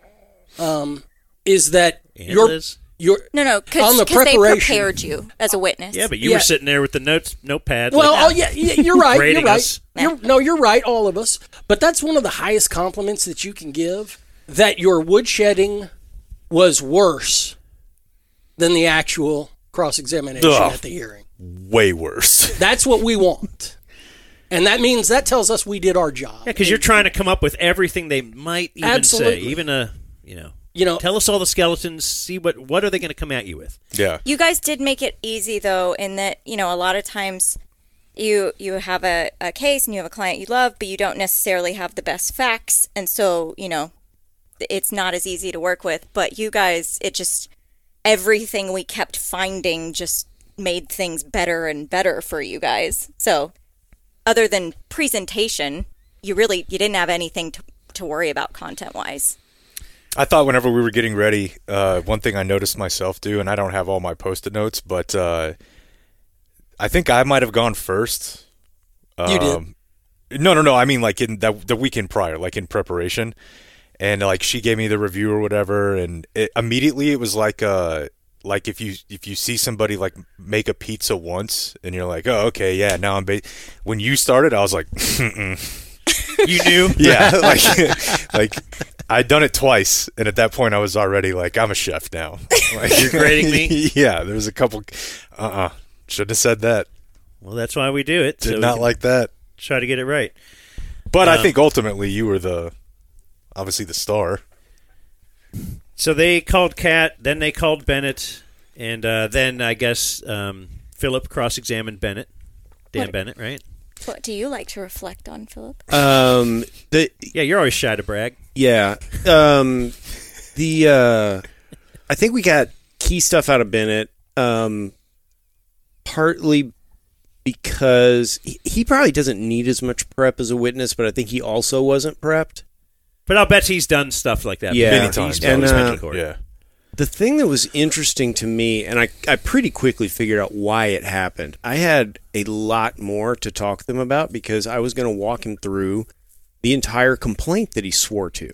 is that And you're Liz? No, on the because they preparation. prepared you as a witness. Yeah, but you were sitting there with the notepad. Well, like, you're right. You're grading right. us. You're right, all of us. But that's one of the highest compliments that you can give, that your woodshedding was worse than the actual cross-examination Ugh. at the hearing. Way worse. That's what we want. And that means, that tells us we did our job. Yeah, because you're trying to come up with everything they might even Absolutely. say, even tell us all the skeletons. See what are they going to come at you with? Yeah. You guys did make it easy, though, in that, a lot of times you have a case and you have a client you love, but you don't necessarily have the best facts. And so, it's not as easy to work with. But you guys, everything we kept finding just made things better and better for you guys. So other than presentation, you didn't have anything to worry about content-wise. I thought whenever we were getting ready, one thing I noticed myself do, and I don't have all my Post-it notes, but I think I might have gone first. You did? No. I mean, like in the weekend prior, like in preparation, and like she gave me the review or whatever, and immediately it was like if you see somebody like make a pizza once, and you're like, oh, okay, yeah, now I'm. When you started, I was like, You knew? yeah, like I'd done it twice, and at that point, I was already like, I'm a chef now. Like, You're grading me? Yeah, there was a couple. Shouldn't have said that. Well, that's why we do it. Did we not can like that. Try to get it right. But I think ultimately you were obviously the star. So they called Kat, then they called Bennett, and then I guess Philip cross-examined Bennett. Dan Bennett, right? What do you like to reflect on, Philip? Yeah, you're always shy to brag. Yeah. I think we got key stuff out of Bennett, partly because he probably doesn't need as much prep as a witness, but I think he also wasn't prepped. But I'll bet he's done stuff like that. Yeah. Many times. He's always been to court. Yeah. The thing that was interesting to me, and I pretty quickly figured out why it happened. I had a lot more to talk to them about because I was going to walk him through the entire complaint that he swore to,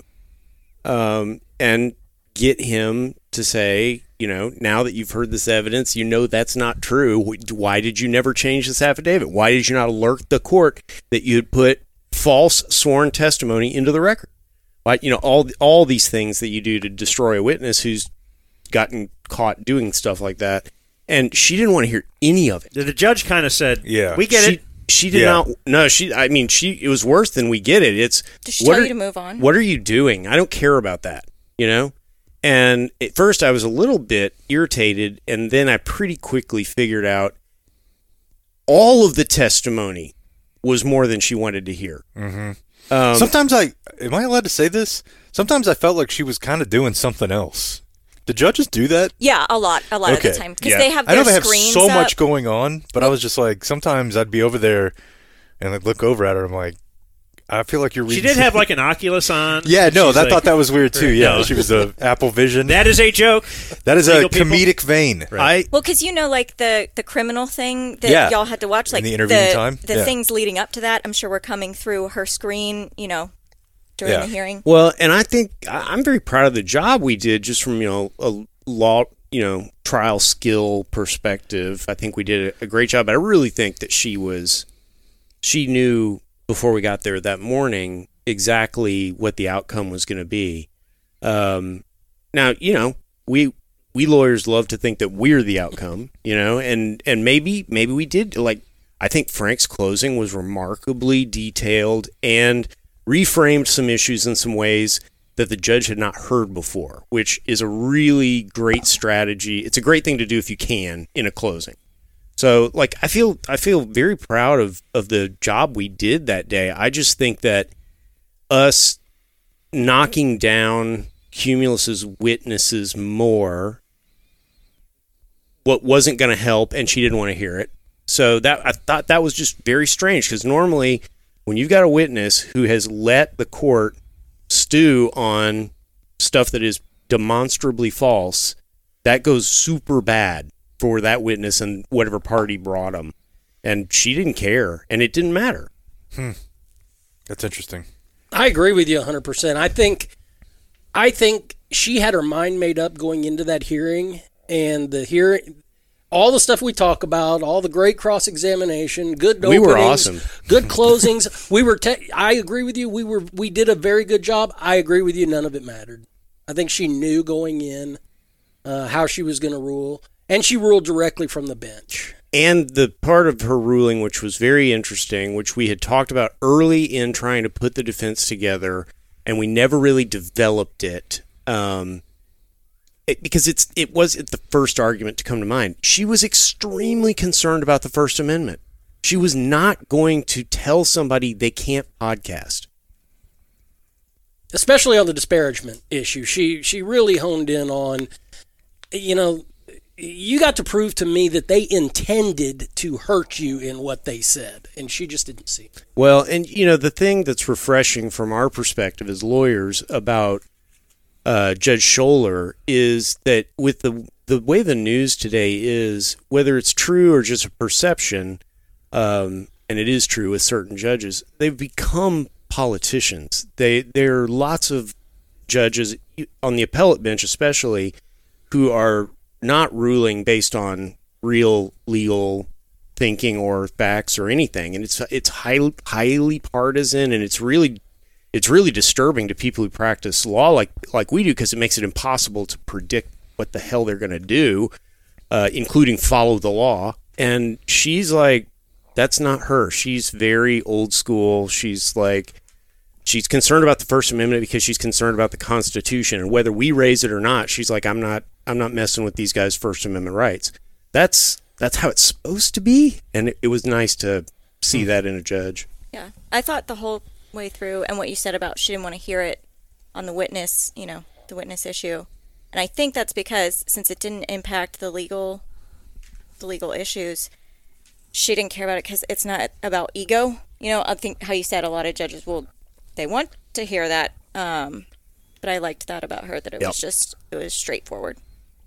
and get him to say, now that you've heard this evidence, that's not true. Why did you never change this affidavit? Why did you not alert the court that you had put false sworn testimony into the record? Why, all these things that you do to destroy a witness who's gotten caught doing stuff like that, and she didn't want to hear any of it. The judge kind of said, Yeah. we get it. She did not. No, it was worse than we get it. It's Did she tell you to move on? What are you doing? I don't care about that. And at first I was a little bit irritated, and then I pretty quickly figured out all of the testimony was more than she wanted to hear. Mm-hmm. Sometimes am I allowed to say this? Sometimes I felt like she was kind of doing something else. Do judges do that? Yeah, a lot of the time because they have I their know they have screens so up. much going on, but I was just like, sometimes I'd be over there and I'd look over at her. I'm like, I feel like you're reading. She did have like an Oculus on. Yeah, no, She's I like- thought that was weird too. Yeah, No. she was the Apple Vision. That is a joke. That is a Legal people. comedic vein. Right. Well, because like the criminal thing that Yeah. y'all had to watch, like In the intervening time? the Yeah. things leading up to that, I'm sure were coming through her screen, during Yeah. the hearing. Well, and I think I'm very proud of the job we did just from, a law, trial skill perspective. I think we did a great job. I really think that she knew before we got there that morning exactly what the outcome was going to be. Now, we lawyers love to think that we're the outcome, and maybe we did. Like, I think Frank's closing was remarkably detailed and reframed some issues in some ways that the judge had not heard before, which is a really great strategy. It's a great thing to do if you can in a closing. So, like, I feel very proud of the job we did that day. I just think that us knocking down Cumulus's witnesses more what wasn't going to help, and she didn't want to hear it. So I thought that was just very strange, because normally when you've got a witness who has let the court stew on stuff that is demonstrably false, that goes super bad for that witness and whatever party brought them. And she didn't care, and it didn't matter. That's interesting. I agree with you 100%. I think she had her mind made up going into that hearing, and the hearing, all the stuff we talk about, all the great cross-examination, good openings, we were awesome, good closings. I agree with you. We did a very good job. I agree with you. None of it mattered. I think she knew going in how she was going to rule, and she ruled directly from the bench. And the part of her ruling, which was very interesting, which we had talked about early in trying to put the defense together, and we never really developed it, because it was the first argument to come to mind. She was extremely concerned about the First Amendment. She was not going to tell somebody they can't podcast. Especially on the disparagement issue. She really honed in on, you got to prove to me that they intended to hurt you in what they said, and she just didn't see it. Well, and the thing that's refreshing from our perspective as lawyers about Judge Scholar is that with the way the news today is, whether it's true or just a perception, and it is true with certain judges, they've become politicians. There are lots of judges on the appellate bench especially who are not ruling based on real legal thinking or facts or anything, and it's highly partisan, and it's really disturbing to people who practice law like we do, because it makes it impossible to predict what the hell they're going to do, including follow the law. And she's like, that's not her. She's very old school. She's concerned about the First Amendment because she's concerned about the Constitution, and whether we raise it or not, she's like, I'm not messing with these guys' First Amendment rights. That's how it's supposed to be, and it was nice to see that in a judge. Yeah, I thought the whole way through, and what you said about she didn't want to hear it on the witness, the witness issue, and I think that's because since it didn't impact the legal issues, she didn't care about it because it's not about ego. I think how you said a lot of judges they want to hear that, but I liked that about her, that it was straightforward.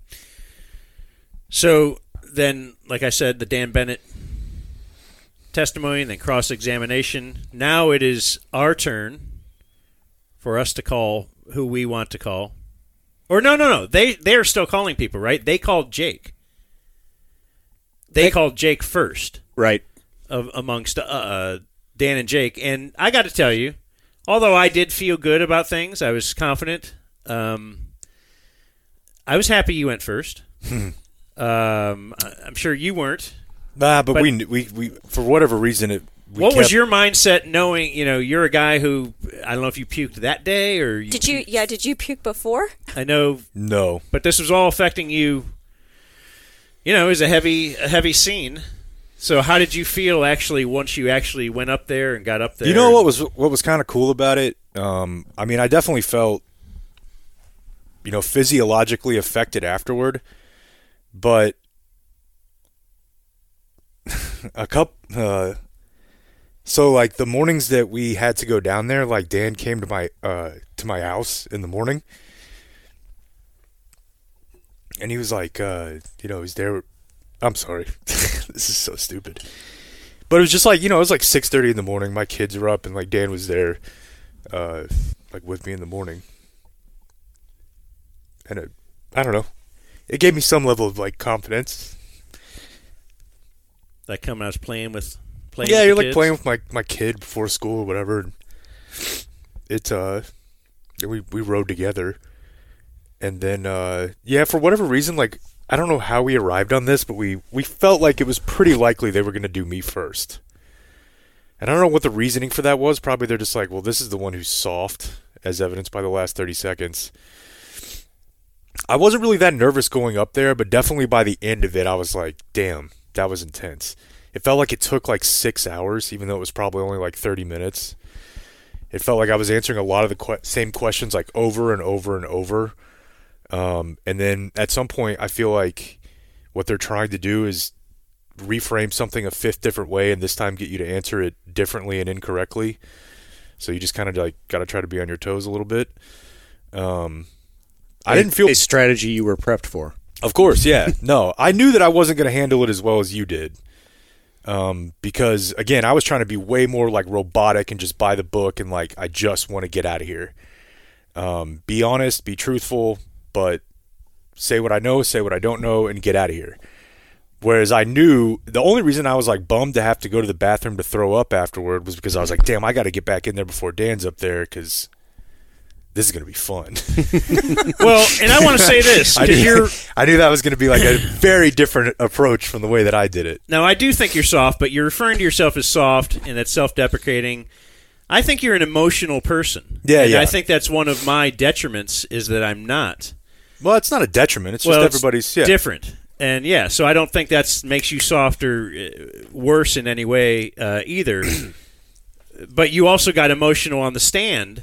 So then, like I said, the Dan Bennett testimony and then cross-examination. Now it is our turn for us to call who we want to call. Or no. They're still calling people, right? They called Jake. They called Jake first. Right. Amongst Dan and Jake. And I got to tell you, although I did feel good about things, I was confident. I was happy you went first. I'm sure you weren't. Nah, but we for whatever reason what was your mindset knowing, you're a guy who, I don't know if you puked that day or did you puke before? I know. No. But this was all affecting you. It was a heavy scene. So how did you feel actually once you actually went up there and got up there? What was kind of cool about it? I definitely felt physiologically affected afterward, but so like the mornings that we had to go down there, like Dan came to my house in the morning, and he was like, he's there. I'm sorry, this is so stupid, but it was just like, it was like 6:30 in the morning. My kids were up, and like Dan was there, like with me in the morning, and I don't know, it gave me some level of like confidence. Like coming, I was playing with you're like kids? Playing with my kid before school or whatever. It's we rode together, and then for whatever reason, like I don't know how we arrived on this, but we felt like it was pretty likely they were going to do me first. And I don't know what the reasoning for that was. Probably they're just like, well, this is the one who's soft, as evidenced by the last 30 seconds. I wasn't really that nervous going up there, but definitely by the end of it, I was like, damn, that was intense. It felt like it took like 6 hours, even though it was probably only like 30 minutes. It felt like I was answering a lot of the same questions like over and over and over. And then at some point, I feel like what they're trying to do is reframe something a fifth different way, and this time get you to answer it differently and incorrectly. So you just kind of like got to try to be on your toes a little bit. I didn't feel a strategy you were prepped for. Of course, yeah. No, I knew that I wasn't going to handle it as well as you did. Because again, I was trying to be way more like robotic and just buy the book and like I just want to get out of here. Be honest, be truthful, but say what I know, say what I don't know, and get out of here. Whereas I knew the only reason I was like bummed to have to go to the bathroom to throw up afterward was because I was like, damn, I got to get back in there before Dan's up there because this is going to be fun. Well, and I want to say this. I knew that was going to be like a very different approach from the way that I did it. Now, I do think you're soft, but you're referring to yourself as soft, and that's self-deprecating. I think you're an emotional person. Yeah, and yeah. I think that's one of my detriments is that I'm not. Well, it's not a detriment. It's just everybody's different. And, yeah, so I don't think that makes you soft or worse in any way either. But you also got emotional on the stand.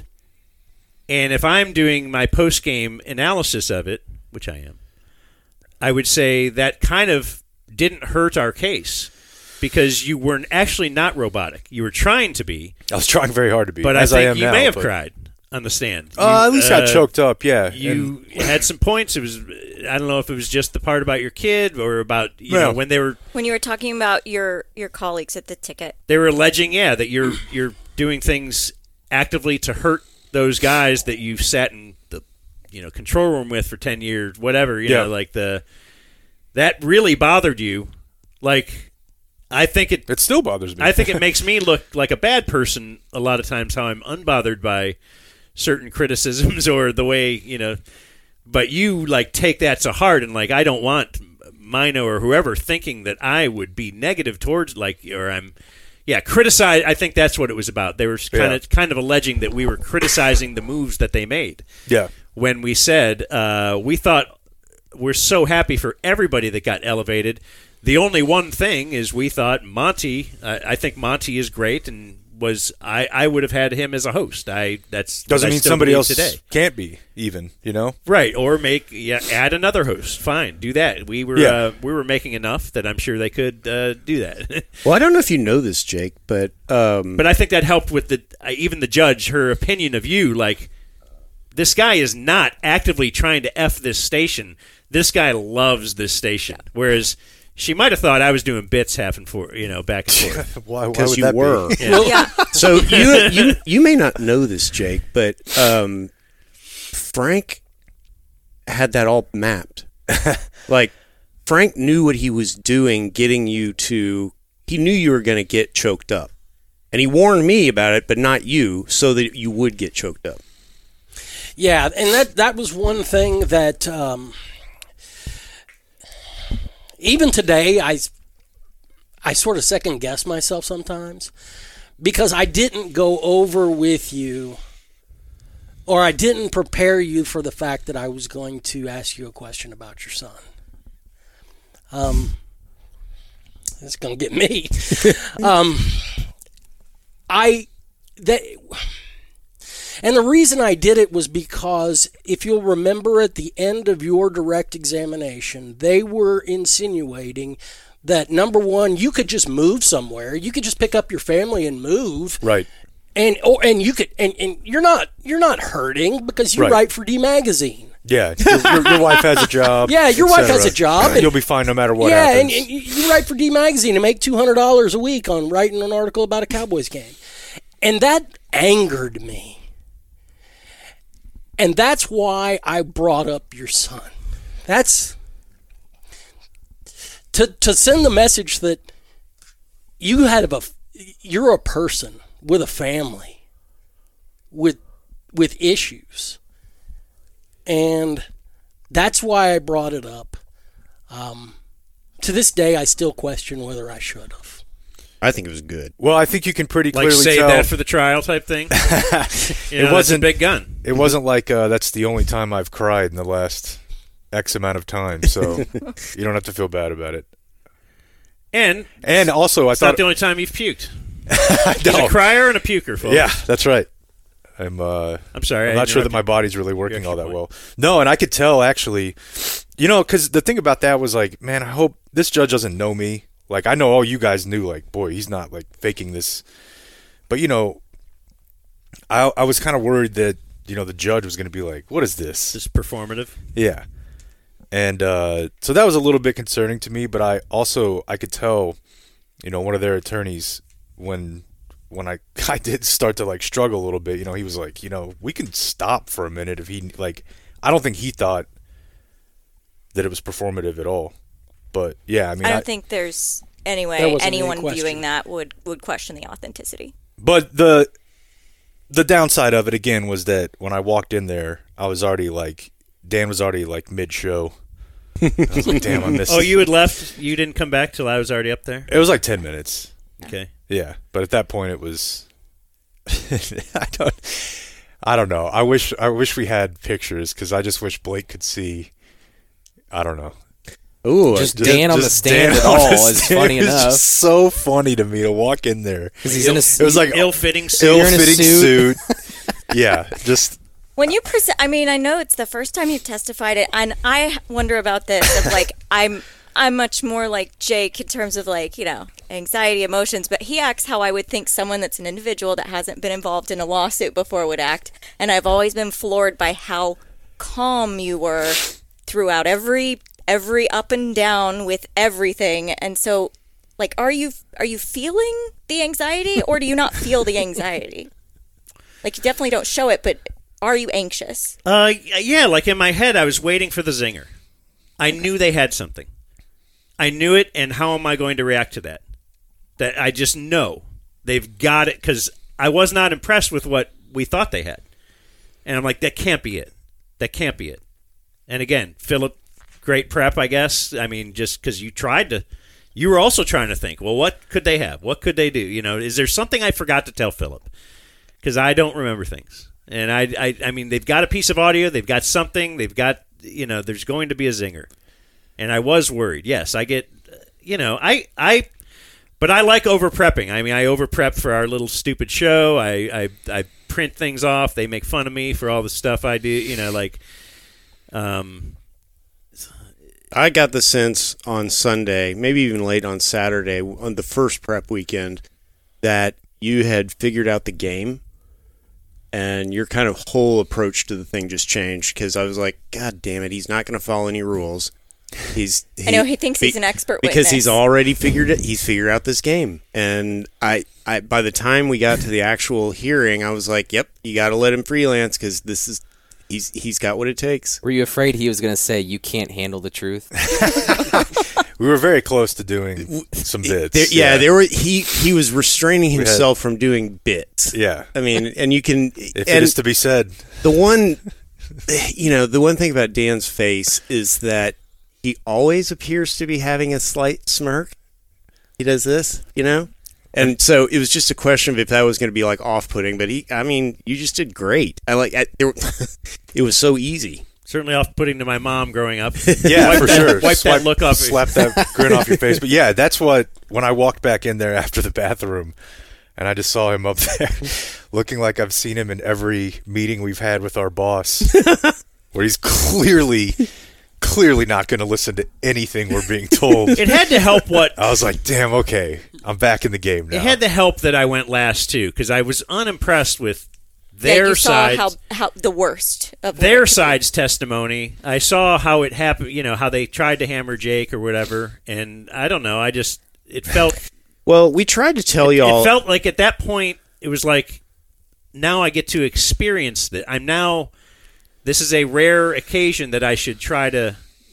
And if I'm doing my post-game analysis of it, which I am, I would say that kind of didn't hurt our case because you were actually not robotic. You were trying to be. I was trying very hard to be, but as I think I am you now, may have but... cried on the stand. At least got choked up, yeah. You had some points. It was, I don't know if it was just the part about your kid or about, you know, when you were talking about your colleagues at the ticket. They were alleging, that you're doing things actively to hurt those guys that you've sat in the control room with for 10 years, whatever, you know, like that really bothered you. Like, I think it still bothers me. I think it makes me look like a bad person a lot of times, how I'm unbothered by certain criticisms or the way, but you like take that to heart and like, I don't want Mino or whoever thinking that I would be negative towards criticize. I think that's what it was about. They were kind of alleging that we were criticizing the moves that they made. Yeah. When we said we thought we're so happy for everybody that got elevated. The only one thing is we thought Monty. I think Monty is great, and I would have had him as a host. That's doesn't mean somebody else today can't be even. Right, or add another host. Fine, do that. We were making enough that I'm sure they could do that. Well, I don't know if you know this, Jake, but I think that helped with even the judge, her opinion of you. Like, this guy is not actively trying to F this station. This guy loves this station, whereas she might have thought I was doing bits half and forth, back and forth. Why because would you that were. be? Yeah. So you may not know this, Jake, but Frank had that all mapped. Like, Frank knew what he was doing, getting you to. He knew you were going to get choked up, and he warned me about it, but not you, so that you would get choked up. Yeah, and that was one thing that. Even today, I sort of second guess myself sometimes because I didn't go over with you or I didn't prepare you for the fact that I was going to ask you a question about your son. It's going to get me. And the reason I did it was because, if you'll remember at the end of your direct examination, they were insinuating that, number one, you could just move somewhere. You could just pick up your family and move. Right. And you could, and you're not hurting because you write for D Magazine. Yeah, your wife has a job. Yeah, your wife has a job. And you'll be fine no matter what happens. Yeah, and you write for D Magazine and make $200 a week on writing an article about a Cowboys game. And that angered me. And that's why I brought up your son. That's to send the message that you're a person with a family with issues. And that's why I brought it up. To this day, I still question whether I should have. I think it was good. Well, I think you can pretty clearly save tell. that for the trial type thing. It wasn't a big gun. It wasn't like that's the only time I've cried in the last X amount of time, so you don't have to feel bad about it. And also, it's not the only time you've puked. I He's a crier and a puker, folks. Yeah, that's right. I'm sorry. I'm not sure that my body's really working all that well. No, and I could tell actually, because the thing about that was like, man, I hope this judge doesn't know me. Like, I know all you guys knew, like, boy, he's not like faking this. But I was kind of worried that the judge was going to be like, what is this? This is performative. Yeah. And so that was a little bit concerning to me, but I could tell, one of their attorneys when I did start to like struggle a little bit, he was like, we can stop for a minute if he I don't think he thought that it was performative at all. But yeah, I mean, I don't think there's anyone viewing that would question the authenticity. But the downside of it again was that when I walked in there, I was already like, Dan was already like mid-show. I was like, damn, I missed. Oh, you had left? You didn't come back till I was already up there? It was like 10 minutes. Okay. Yeah, but at that point it was. I don't know. I wish we had pictures because I just wish Blake could see. I don't know. Ooh, just Dan on the stand at all is funny enough. It's just so funny to me to walk in there. He's in it was like ill-fitting suit. Ill-fitting suit. Yeah, just. When you present, I mean, I know it's the first time you've testified it, and I wonder about this. Of like, I'm much more like Jake in terms of like, anxiety, emotions, but he acts how I would think someone that's an individual that hasn't been involved in a lawsuit before would act. And I've always been floored by how calm you were throughout every up and down with everything. And so, like, are you feeling the anxiety, or do you not feel the anxiety? Like, you definitely don't show it, but are you anxious? Yeah, like in my head, I was waiting for the zinger. I knew they had something. I knew it, and how am I going to react to that? That I just know they've got it, because I was not impressed with what we thought they had. And I'm like, that can't be it. That can't be it. And again, Philip, great prep, I guess. I mean, just because you were also trying to think, well, what could they have? What could they do? Is there something I forgot to tell Philip? Because I don't remember things. And I mean, they've got a piece of audio. They've got something. They've got, there's going to be a zinger. And I was worried. Yes, I get, but I like over-prepping. I mean, I over-prep for our little stupid show. I print things off. They make fun of me for all the stuff I do, I got the sense on Sunday, maybe even late on Saturday, on the first prep weekend, that you had figured out the game. And your kind of whole approach to the thing just changed, because I was like, God damn it, he's not going to follow any rules. I know he thinks he's an expert because witness. he's already figured it. He's figured out this game, and I by the time we got to the actual hearing, I was like, yep, you got to let him freelance, because he's got what it takes. Were you afraid he was going to say you can't handle the truth? We were very close to doing some bits. He was restraining himself from doing bits. Yeah. I mean, and you can... If it is to be said. The one thing about Dan's face is that he always appears to be having a slight smirk. He does this, And so it was just a question of if that was going to be like off-putting, but you just did great. It was so easy. Certainly off-putting to my mom growing up. Yeah, for sure. Wipe that look off. Slap that grin off your face. But yeah, that's when I walked back in there after the bathroom, and I just saw him up there looking like I've seen him in every meeting we've had with our boss, where he's clearly not going to listen to anything we're being told. It had to help I was like, damn, okay, I'm back in the game now. It had to help that I went last, too, because I was unimpressed with their side. How the worst of their side's testimony. I saw how it happened, how they tried to hammer Jake or whatever, and I don't know, it felt... Well, we tried to tell y'all... It felt like at that point, it was like, now I get to experience that. This is a rare occasion that I should try to,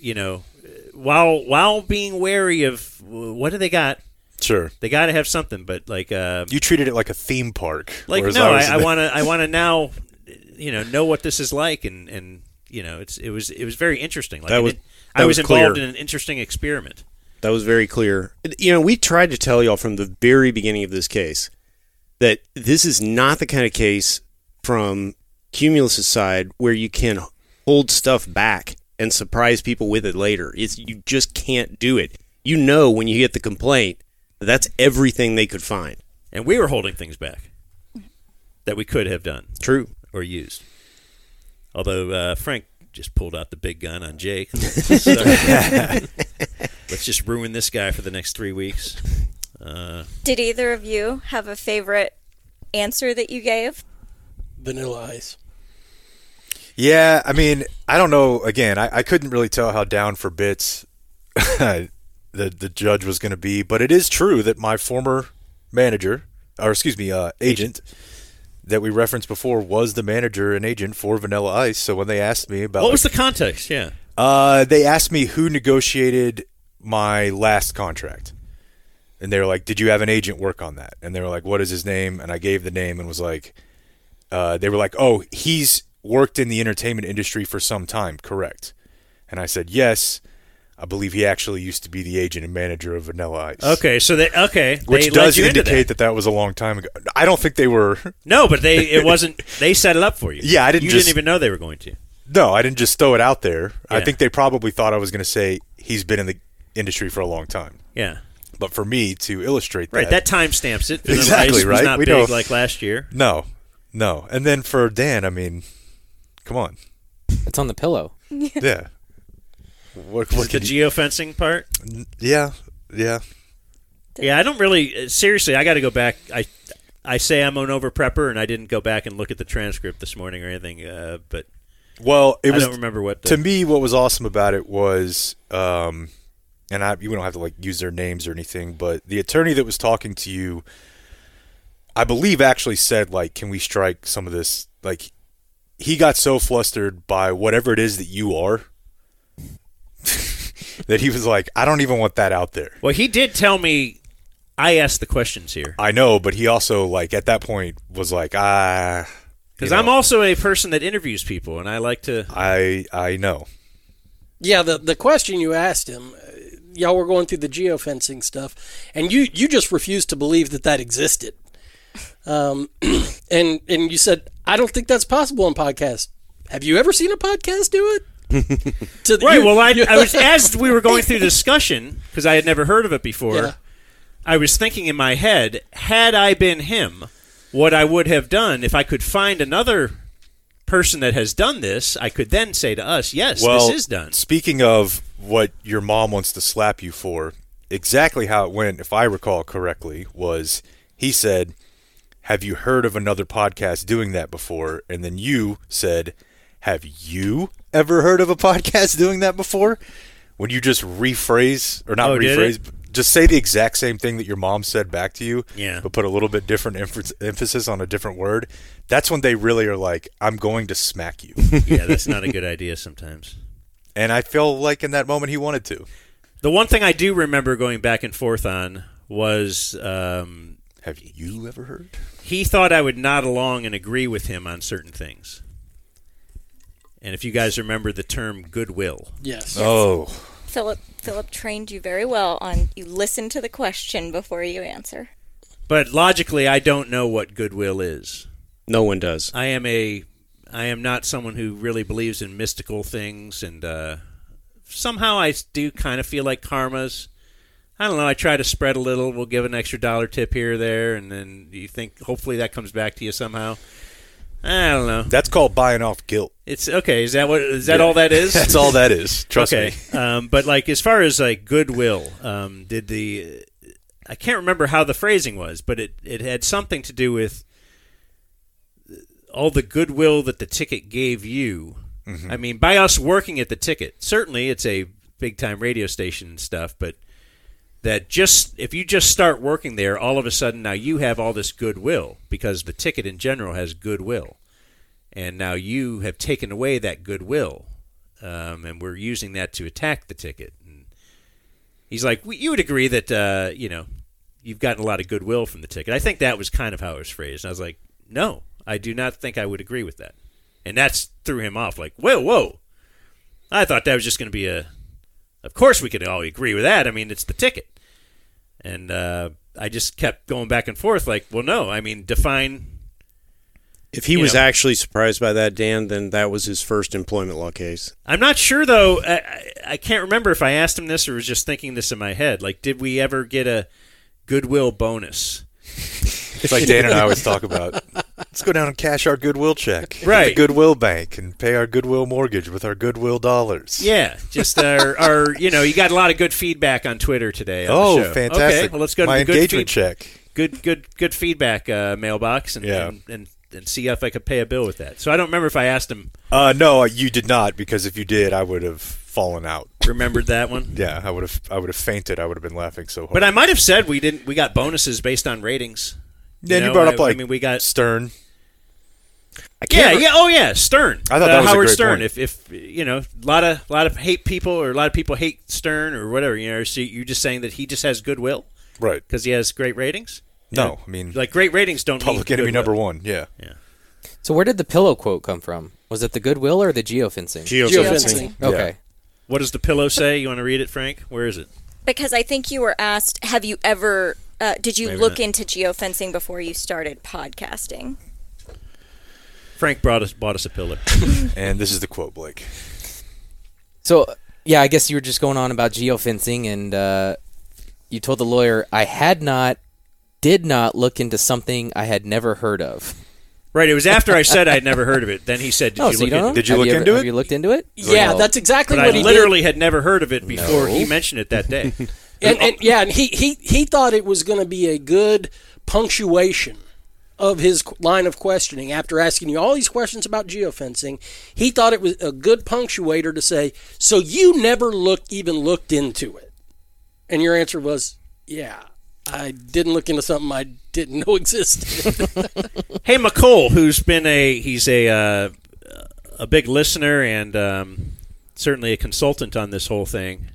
while being wary of what do they got. Sure, they got to have something, but like you treated it like a theme park. Like no, I want to now, know what this is like, and it was very interesting. Like I was involved in an interesting experiment. That was very clear. We tried to tell y'all from the very beginning of this case that this is not the kind of case from Cumulus's side where you can hold stuff back and surprise people with it later. You just can't do it. When you get the complaint, that's everything they could find. And we were holding things back. that we could have done. True. Or used. Although Frank just pulled out the big gun on Jake. So, let's just ruin this guy for the next 3 weeks. Did either of you have a favorite answer that you gave? Vanilla Ice. Yeah, I mean, I don't know. Again, I couldn't really tell how down for bits the judge was going to be, but it is true that my former manager, or excuse me, agent that we referenced before was the manager and agent for Vanilla Ice. So when they asked me about what was the context? Yeah, they asked me who negotiated my last contract, and they were like, "Did you have an agent work on that?" And they were like, "What is his name?" And I gave the name and was like, they were like, "Oh, he's worked in the entertainment industry for some time, correct?" And I said, "Yes. I believe he actually used to be the agent and manager of Vanilla Ice." Okay, so which does indicate that was a long time ago. I don't think they were. No, but it wasn't. They set it up for you. Yeah, I didn't. You didn't even know they were going to. No, I didn't just throw it out there. Yeah. I think they probably thought I was going to say he's been in the industry for a long time. Yeah. But for me to illustrate right, that time stamps it. Exactly, Ice right? Was not we big don't, like last year. No. And then for Dan, I mean, come on. It's on the pillow. Yeah. What the geofencing part? Yeah. Yeah, I don't really... Seriously, I got to go back. I say I'm an over-prepper, and I didn't go back and look at the transcript this morning or anything, but... Well, I don't remember what... To me, what was awesome about it was... and you don't have to use their names or anything, but the attorney that was talking to you, I believe actually said, can we strike some of this? He got so flustered by whatever it is that you are that he was like, I don't even want that out there. Well, he did tell me I asked the questions here. I know, but he also, at that point, was like, Because I'm also a person that interviews people, and I like to... I know. Yeah, the question you asked him, y'all were going through the geofencing stuff, and you just refused to believe that existed. And you said, I don't think that's possible on podcasts. Have you ever seen a podcast do it? Right. Well, I was as we were going through the discussion, because I had never heard of it before. Yeah. I was thinking in my head, had I been him, what I would have done if I could find another person that has done this, I could then say to us, yes, this is done. Speaking of what your mom wants to slap you for, exactly how it went, if I recall correctly, was he said, have you heard of another podcast doing that before? And then you said, have you ever heard of a podcast doing that before? When you just rephrase, or not rephrase, just say the exact same thing that your mom said back to you, but put a little bit different emphasis on a different word, that's when they really are like, I'm going to smack you. Yeah, that's not a good idea sometimes. And I feel like in that moment he wanted to. The one thing I do remember going back and forth on was... have you ever heard? He thought I would nod along and agree with him on certain things. And if you guys remember the term goodwill. Yes. Oh. Philip trained you very well on you listen to the question before you answer. But logically, I don't know what goodwill is. No one does. I am not someone who really believes in mystical things, and somehow I do kind of feel like karma's. I don't know. I try to spread a little. We'll give an extra $1 tip here or there, and then you think hopefully that comes back to you somehow. I don't know. That's called buying off guilt. It's okay. Is that all that is? That's all that is. Trust me. But as far as goodwill, I can't remember how the phrasing was, but it had something to do with all the goodwill that the ticket gave you. Mm-hmm. I mean, by us working at the ticket, certainly it's a big time radio station and stuff, but that if you just start working there, all of a sudden now you have all this goodwill because the ticket in general has goodwill. And now you have taken away that goodwill, and we're using that to attack the ticket. And he's like, you would agree that, you've gotten a lot of goodwill from the ticket. I think that was kind of how it was phrased. And I was like, no, I do not think I would agree with that. And that's threw him off like, whoa. I thought that was just going to be of course we could all agree with that. I mean, it's the ticket. And I just kept going back and forth like, well, no, I mean, define. If he was actually surprised by that, Dan, then that was his first employment law case. I'm not sure, though. I can't remember if I asked him this or was just thinking this in my head. Did we ever get a goodwill bonus? It's like Dan and I always talk about. Let's go down and cash our Goodwill check at Right. the Goodwill Bank and pay our Goodwill mortgage with our Goodwill dollars. Yeah, just our you got a lot of good feedback on Twitter today. On Oh, the show. fantastic. Okay, well, let's go My to the engagement check. Good feedback mailbox and see if I could pay a bill with that. So I don't remember if I asked him. No, you did not, because if you did, I would have fallen out. Remembered that one? Yeah, I would have fainted. I would have been laughing so hard. But I might have said we got bonuses based on ratings. Yeah, you brought up we got Stern. Stern. I thought that was a Howard great Stern. point. If a lot of hate people, or a lot of people hate Stern or whatever. So you're just saying that he just has goodwill, Right. because he has great ratings. No, I mean, Like great ratings don't mean Public Enemy goodwill. #1. Yeah. So where did the pillow quote come from? Was it the Goodwill or the geofencing? Geofencing. Okay. What does the pillow say? You want to read it, Frank? Where is it? Because I think you were asked, have you ever, did you Maybe look not. into geofencing before you started podcasting? Frank bought us a pillow. And this is the quote, Blake. So, yeah, I guess you were just going on about geofencing, and you told the lawyer, I did not look into something I had never heard of. Right. It was after I said I'd never heard of it. Then he said, Oh, "Did so you you look don't into know? it?" Have you looked into it? Yeah, Well, that's exactly But what I he literally had never heard of it before No. he mentioned it that day. did. And he thought it was going to be a good punctuation of his line of questioning after asking you all these questions about geofencing. He thought it was a good punctuator to say, so you never even looked into it. And your answer was, yeah, I didn't look into something I didn't know existed. Hey, McCole, who's been he's a big listener and certainly a consultant on this whole thing.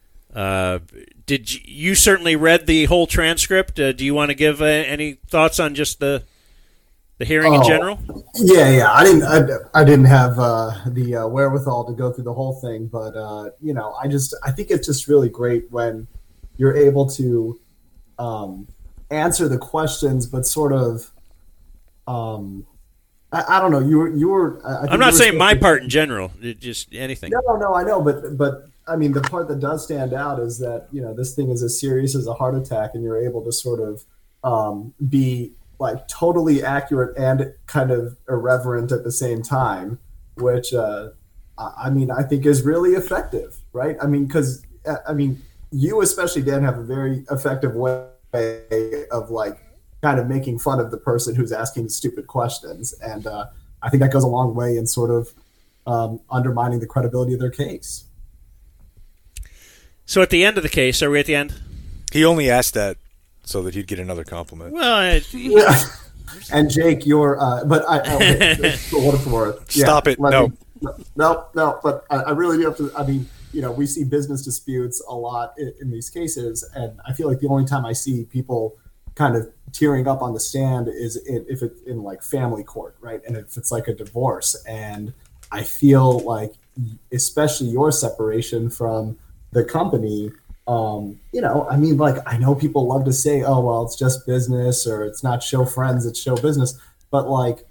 Did you certainly read the whole transcript? Do you want to give any thoughts on just the hearing in general? Yeah. I didn't have the wherewithal to go through the whole thing, but I think it's just really great when you're able to answer the questions, but sort of, I don't know. You were. I'm not saying my part in general. Just anything. No, I know, but I mean, the part that does stand out is that this thing is as serious as a heart attack, and you're able to sort of be like totally accurate and kind of irreverent at the same time, which I think is really effective, right? I mean, because you especially, Dan, have a very effective way of like kind of making fun of the person who's asking stupid questions, and I think that goes a long way in sort of undermining the credibility of their case. So at the end of the case, are we at the end? He only asked that so that he'd get another compliment. Well, and Jake, you're, but okay, for what it's worth. Stop it. No. But I really do have to, I mean, we see business disputes a lot in these cases, and I feel like the only time I see people kind of tearing up on the stand is if it's in like family court, right? And if it's like a divorce. And I feel like, especially your separation from the company, I know people love to say, oh, well, it's just business, or it's not show friends, it's show business. But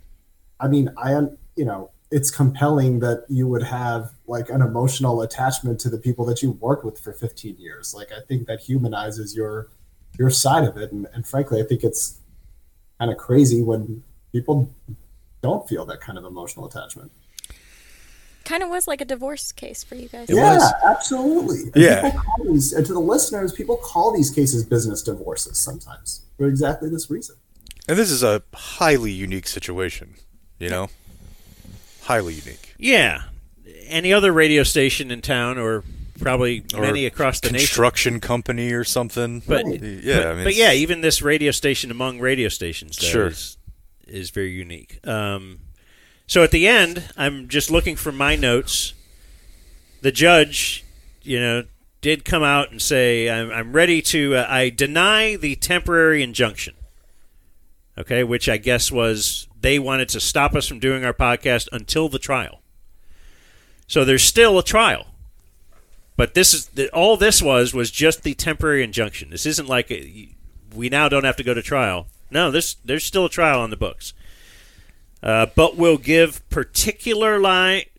it's compelling that you would have like an emotional attachment to the people that you worked with for 15 years. Like, I think that humanizes your side of it. And frankly, I think it's kind of crazy when people don't feel that kind of emotional attachment. Kind of was like a divorce case for you guys. Absolutely. Yeah. And to the listeners, people call these cases business divorces sometimes for exactly this reason. And this is a highly unique situation, Highly unique. yeah. Any other radio station in town, or probably many across the nation. Construction company or something. But yeah, even this radio station among radio stations Sure. is very unique. So at the end, I'm just looking for my notes. The judge, did come out and say, I'm ready to, I deny the temporary injunction. Okay, which I guess was they wanted to stop us from doing our podcast until the trial. So there's still a trial. But all this was just the temporary injunction. This isn't like we now don't have to go to trial. No, there's still a trial on the books. But we'll give particularized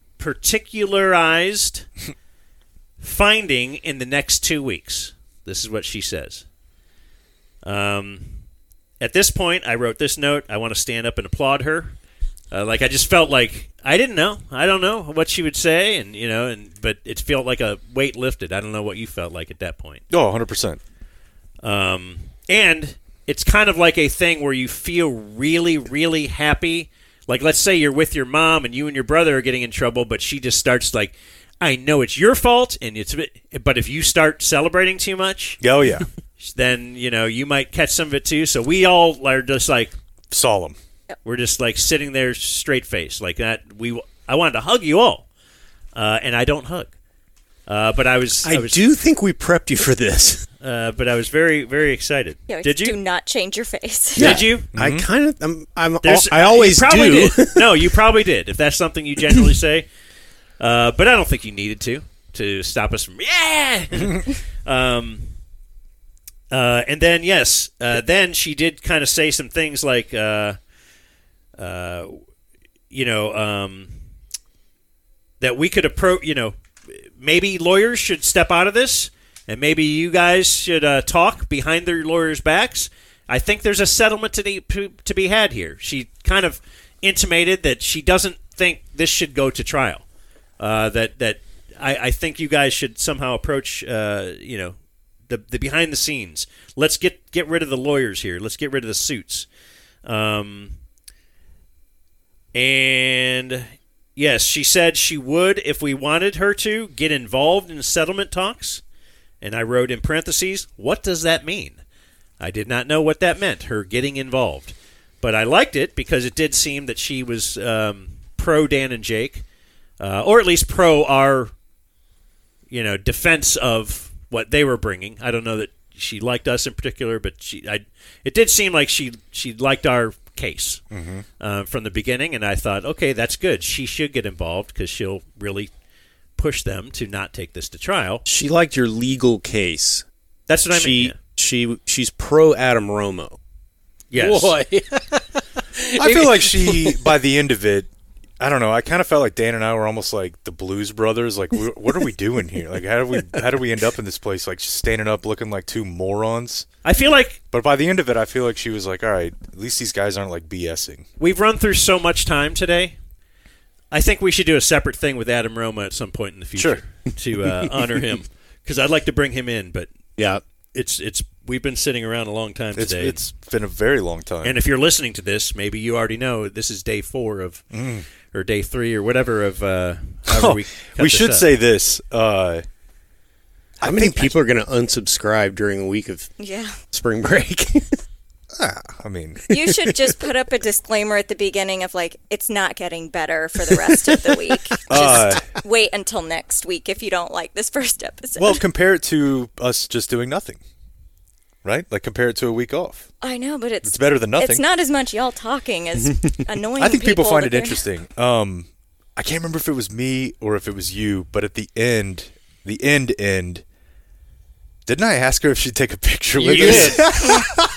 finding in the next 2 weeks. This is what she says. at this point, I wrote this note. I want to stand up and applaud her. I just felt like I didn't know. I don't know what she would say, but it felt like a weight lifted. I don't know what you felt like at that point. Oh, 100%. And it's kind of like a thing where you feel really, really happy. Like, let's say you're with your mom and you and your brother are getting in trouble, but she just starts like, I know it's your fault, but if you start celebrating too much, oh yeah, then you might catch some of it too. So we all are just like solemn. We're just like sitting there straight faced like that. I wanted to hug you all, and I don't hug. But I do think we prepped you for this. But I was very, very excited. Yeah, Did you? Do not change your face. Yeah. Did you? Mm-hmm. I kind of. I always do. Did. No, you probably did. If that's something you generally say, but I don't think you needed to stop us from. Yeah. And then then she did kind of say some things like, that we could approach. Maybe lawyers should step out of this. And maybe you guys should talk behind their lawyers' backs. I think there's a settlement to be had here. She kind of intimated that she doesn't think this should go to trial. That I think you guys should somehow approach, the behind the scenes. Let's get rid of the lawyers here. Let's get rid of the suits. And yes, she said she would, if we wanted her to, get involved in settlement talks. And I wrote in parentheses, what does that mean? I did not know what that meant, her getting involved. But I liked it because it did seem that she was pro Dan and Jake, or at least pro our, defense of what they were bringing. I don't know that she liked us in particular, but it did seem like she liked our case from the beginning. And I thought, okay, that's good. She should get involved because she'll really push them to not take this to trial. She liked your legal case. That's what I mean. She's pro Adam Romo. Yes. Boy. I feel like she, by the end of it, I don't know. I kind of felt like Dan and I were almost like the Blues Brothers. Like, what are we doing here? Like, how do we end up in this place? Like, standing up, looking like two morons. I feel like, but by the end of it, I feel like she was like, all right, at least these guys aren't like BSing. We've run through so much time today. I think we should do a separate thing with Adam Roma at some point in the future to honor him, because I'd like to bring him in. But yeah, we've been sitting around a long time today. It's been a very long time. And if you're listening to this, maybe you already know this is day 4 of, or day 3 or whatever of. We should say this. How many people are going to unsubscribe during a week of spring break? I mean, you should just put up a disclaimer at the beginning of like, it's not getting better for the rest of the week. Just wait until next week if you don't like this first episode. Well, compare it to us just doing nothing, right? Like, compare it to a week off. I know, but it's better than nothing. It's not as much y'all talking as annoying. I think people find it that interesting. I can't remember if it was me or if it was you, but at the end, didn't I ask her if she'd take a picture with us?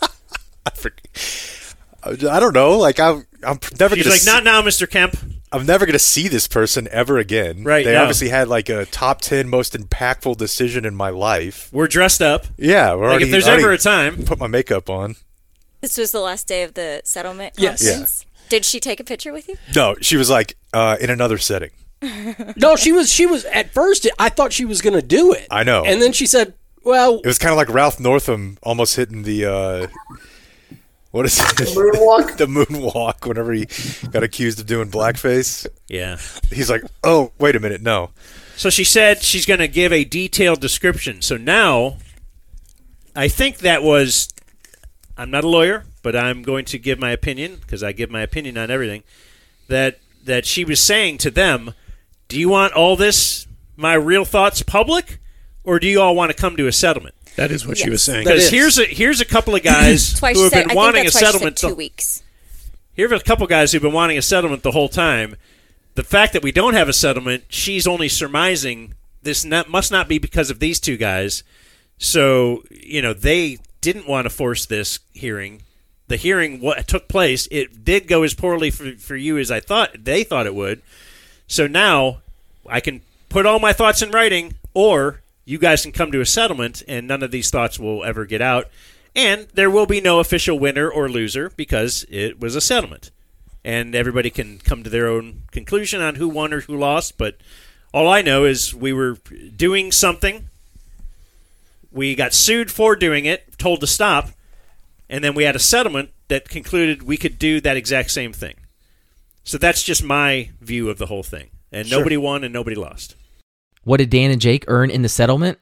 I don't know. Like, I'm never. She's like, not now, Mr. Kemp. I'm never going to see this person ever again. Right. They obviously had like a top 10 most impactful decision in my life. We're dressed up. Yeah, we're already. If there's ever a time, put my makeup on. This was the last day of the settlement Yes. conference. Yeah. Did she take a picture with you? No, she was like in another setting. No, she was at first. I thought she was going to do it. I know. And then she said, "Well, it was kind of like Ralph Northam almost hitting the." What is it? The moonwalk? The moonwalk, whenever he got accused of doing blackface. Yeah. He's like, oh, wait a minute, no. So she said she's going to give a detailed description. So now, I think that was, I'm not a lawyer, but I'm going to give my opinion, because I give my opinion on everything, that she was saying to them, do you want all this, my real thoughts, public, or do you all want to come to a settlement? That is what she was saying. Because here's a couple of guys who have been wanting a settlement. 2 weeks. Here's a couple of guys who've been wanting a settlement the whole time. The fact that we don't have a settlement, she's only surmising this must not be because of these two guys. So, they didn't want to force this hearing. The hearing took place. It did go as poorly for you as they thought it would. So now I can put all my thoughts in writing, or you guys can come to a settlement, and none of these thoughts will ever get out. And there will be no official winner or loser because it was a settlement. And everybody can come to their own conclusion on who won or who lost. But all I know is we were doing something. We got sued for doing it, told to stop. And then we had a settlement that concluded we could do that exact same thing. So that's just my view of the whole thing. And nobody won and nobody lost. What did Dan and Jake earn in the settlement?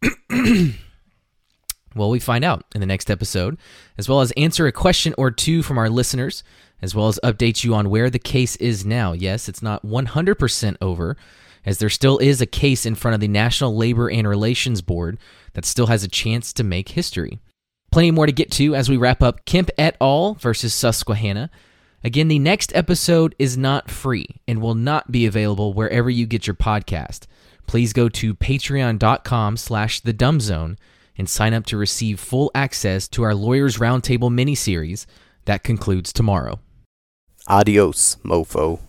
Well, we find out in the next episode, as well as answer a question or two from our listeners, as well as update you on where the case is now. Yes, it's not 100% over, as there still is a case in front of the National Labor and Relations Board that still has a chance to make history. Plenty more to get to as we wrap up Kemp et al. Versus Susquehanna. Again, the next episode is not free and will not be available wherever you get your podcast. Please go to patreon.com/thedumbzone and sign up to receive full access to our Lawyers Roundtable mini-series that concludes tomorrow. Adios, mofo.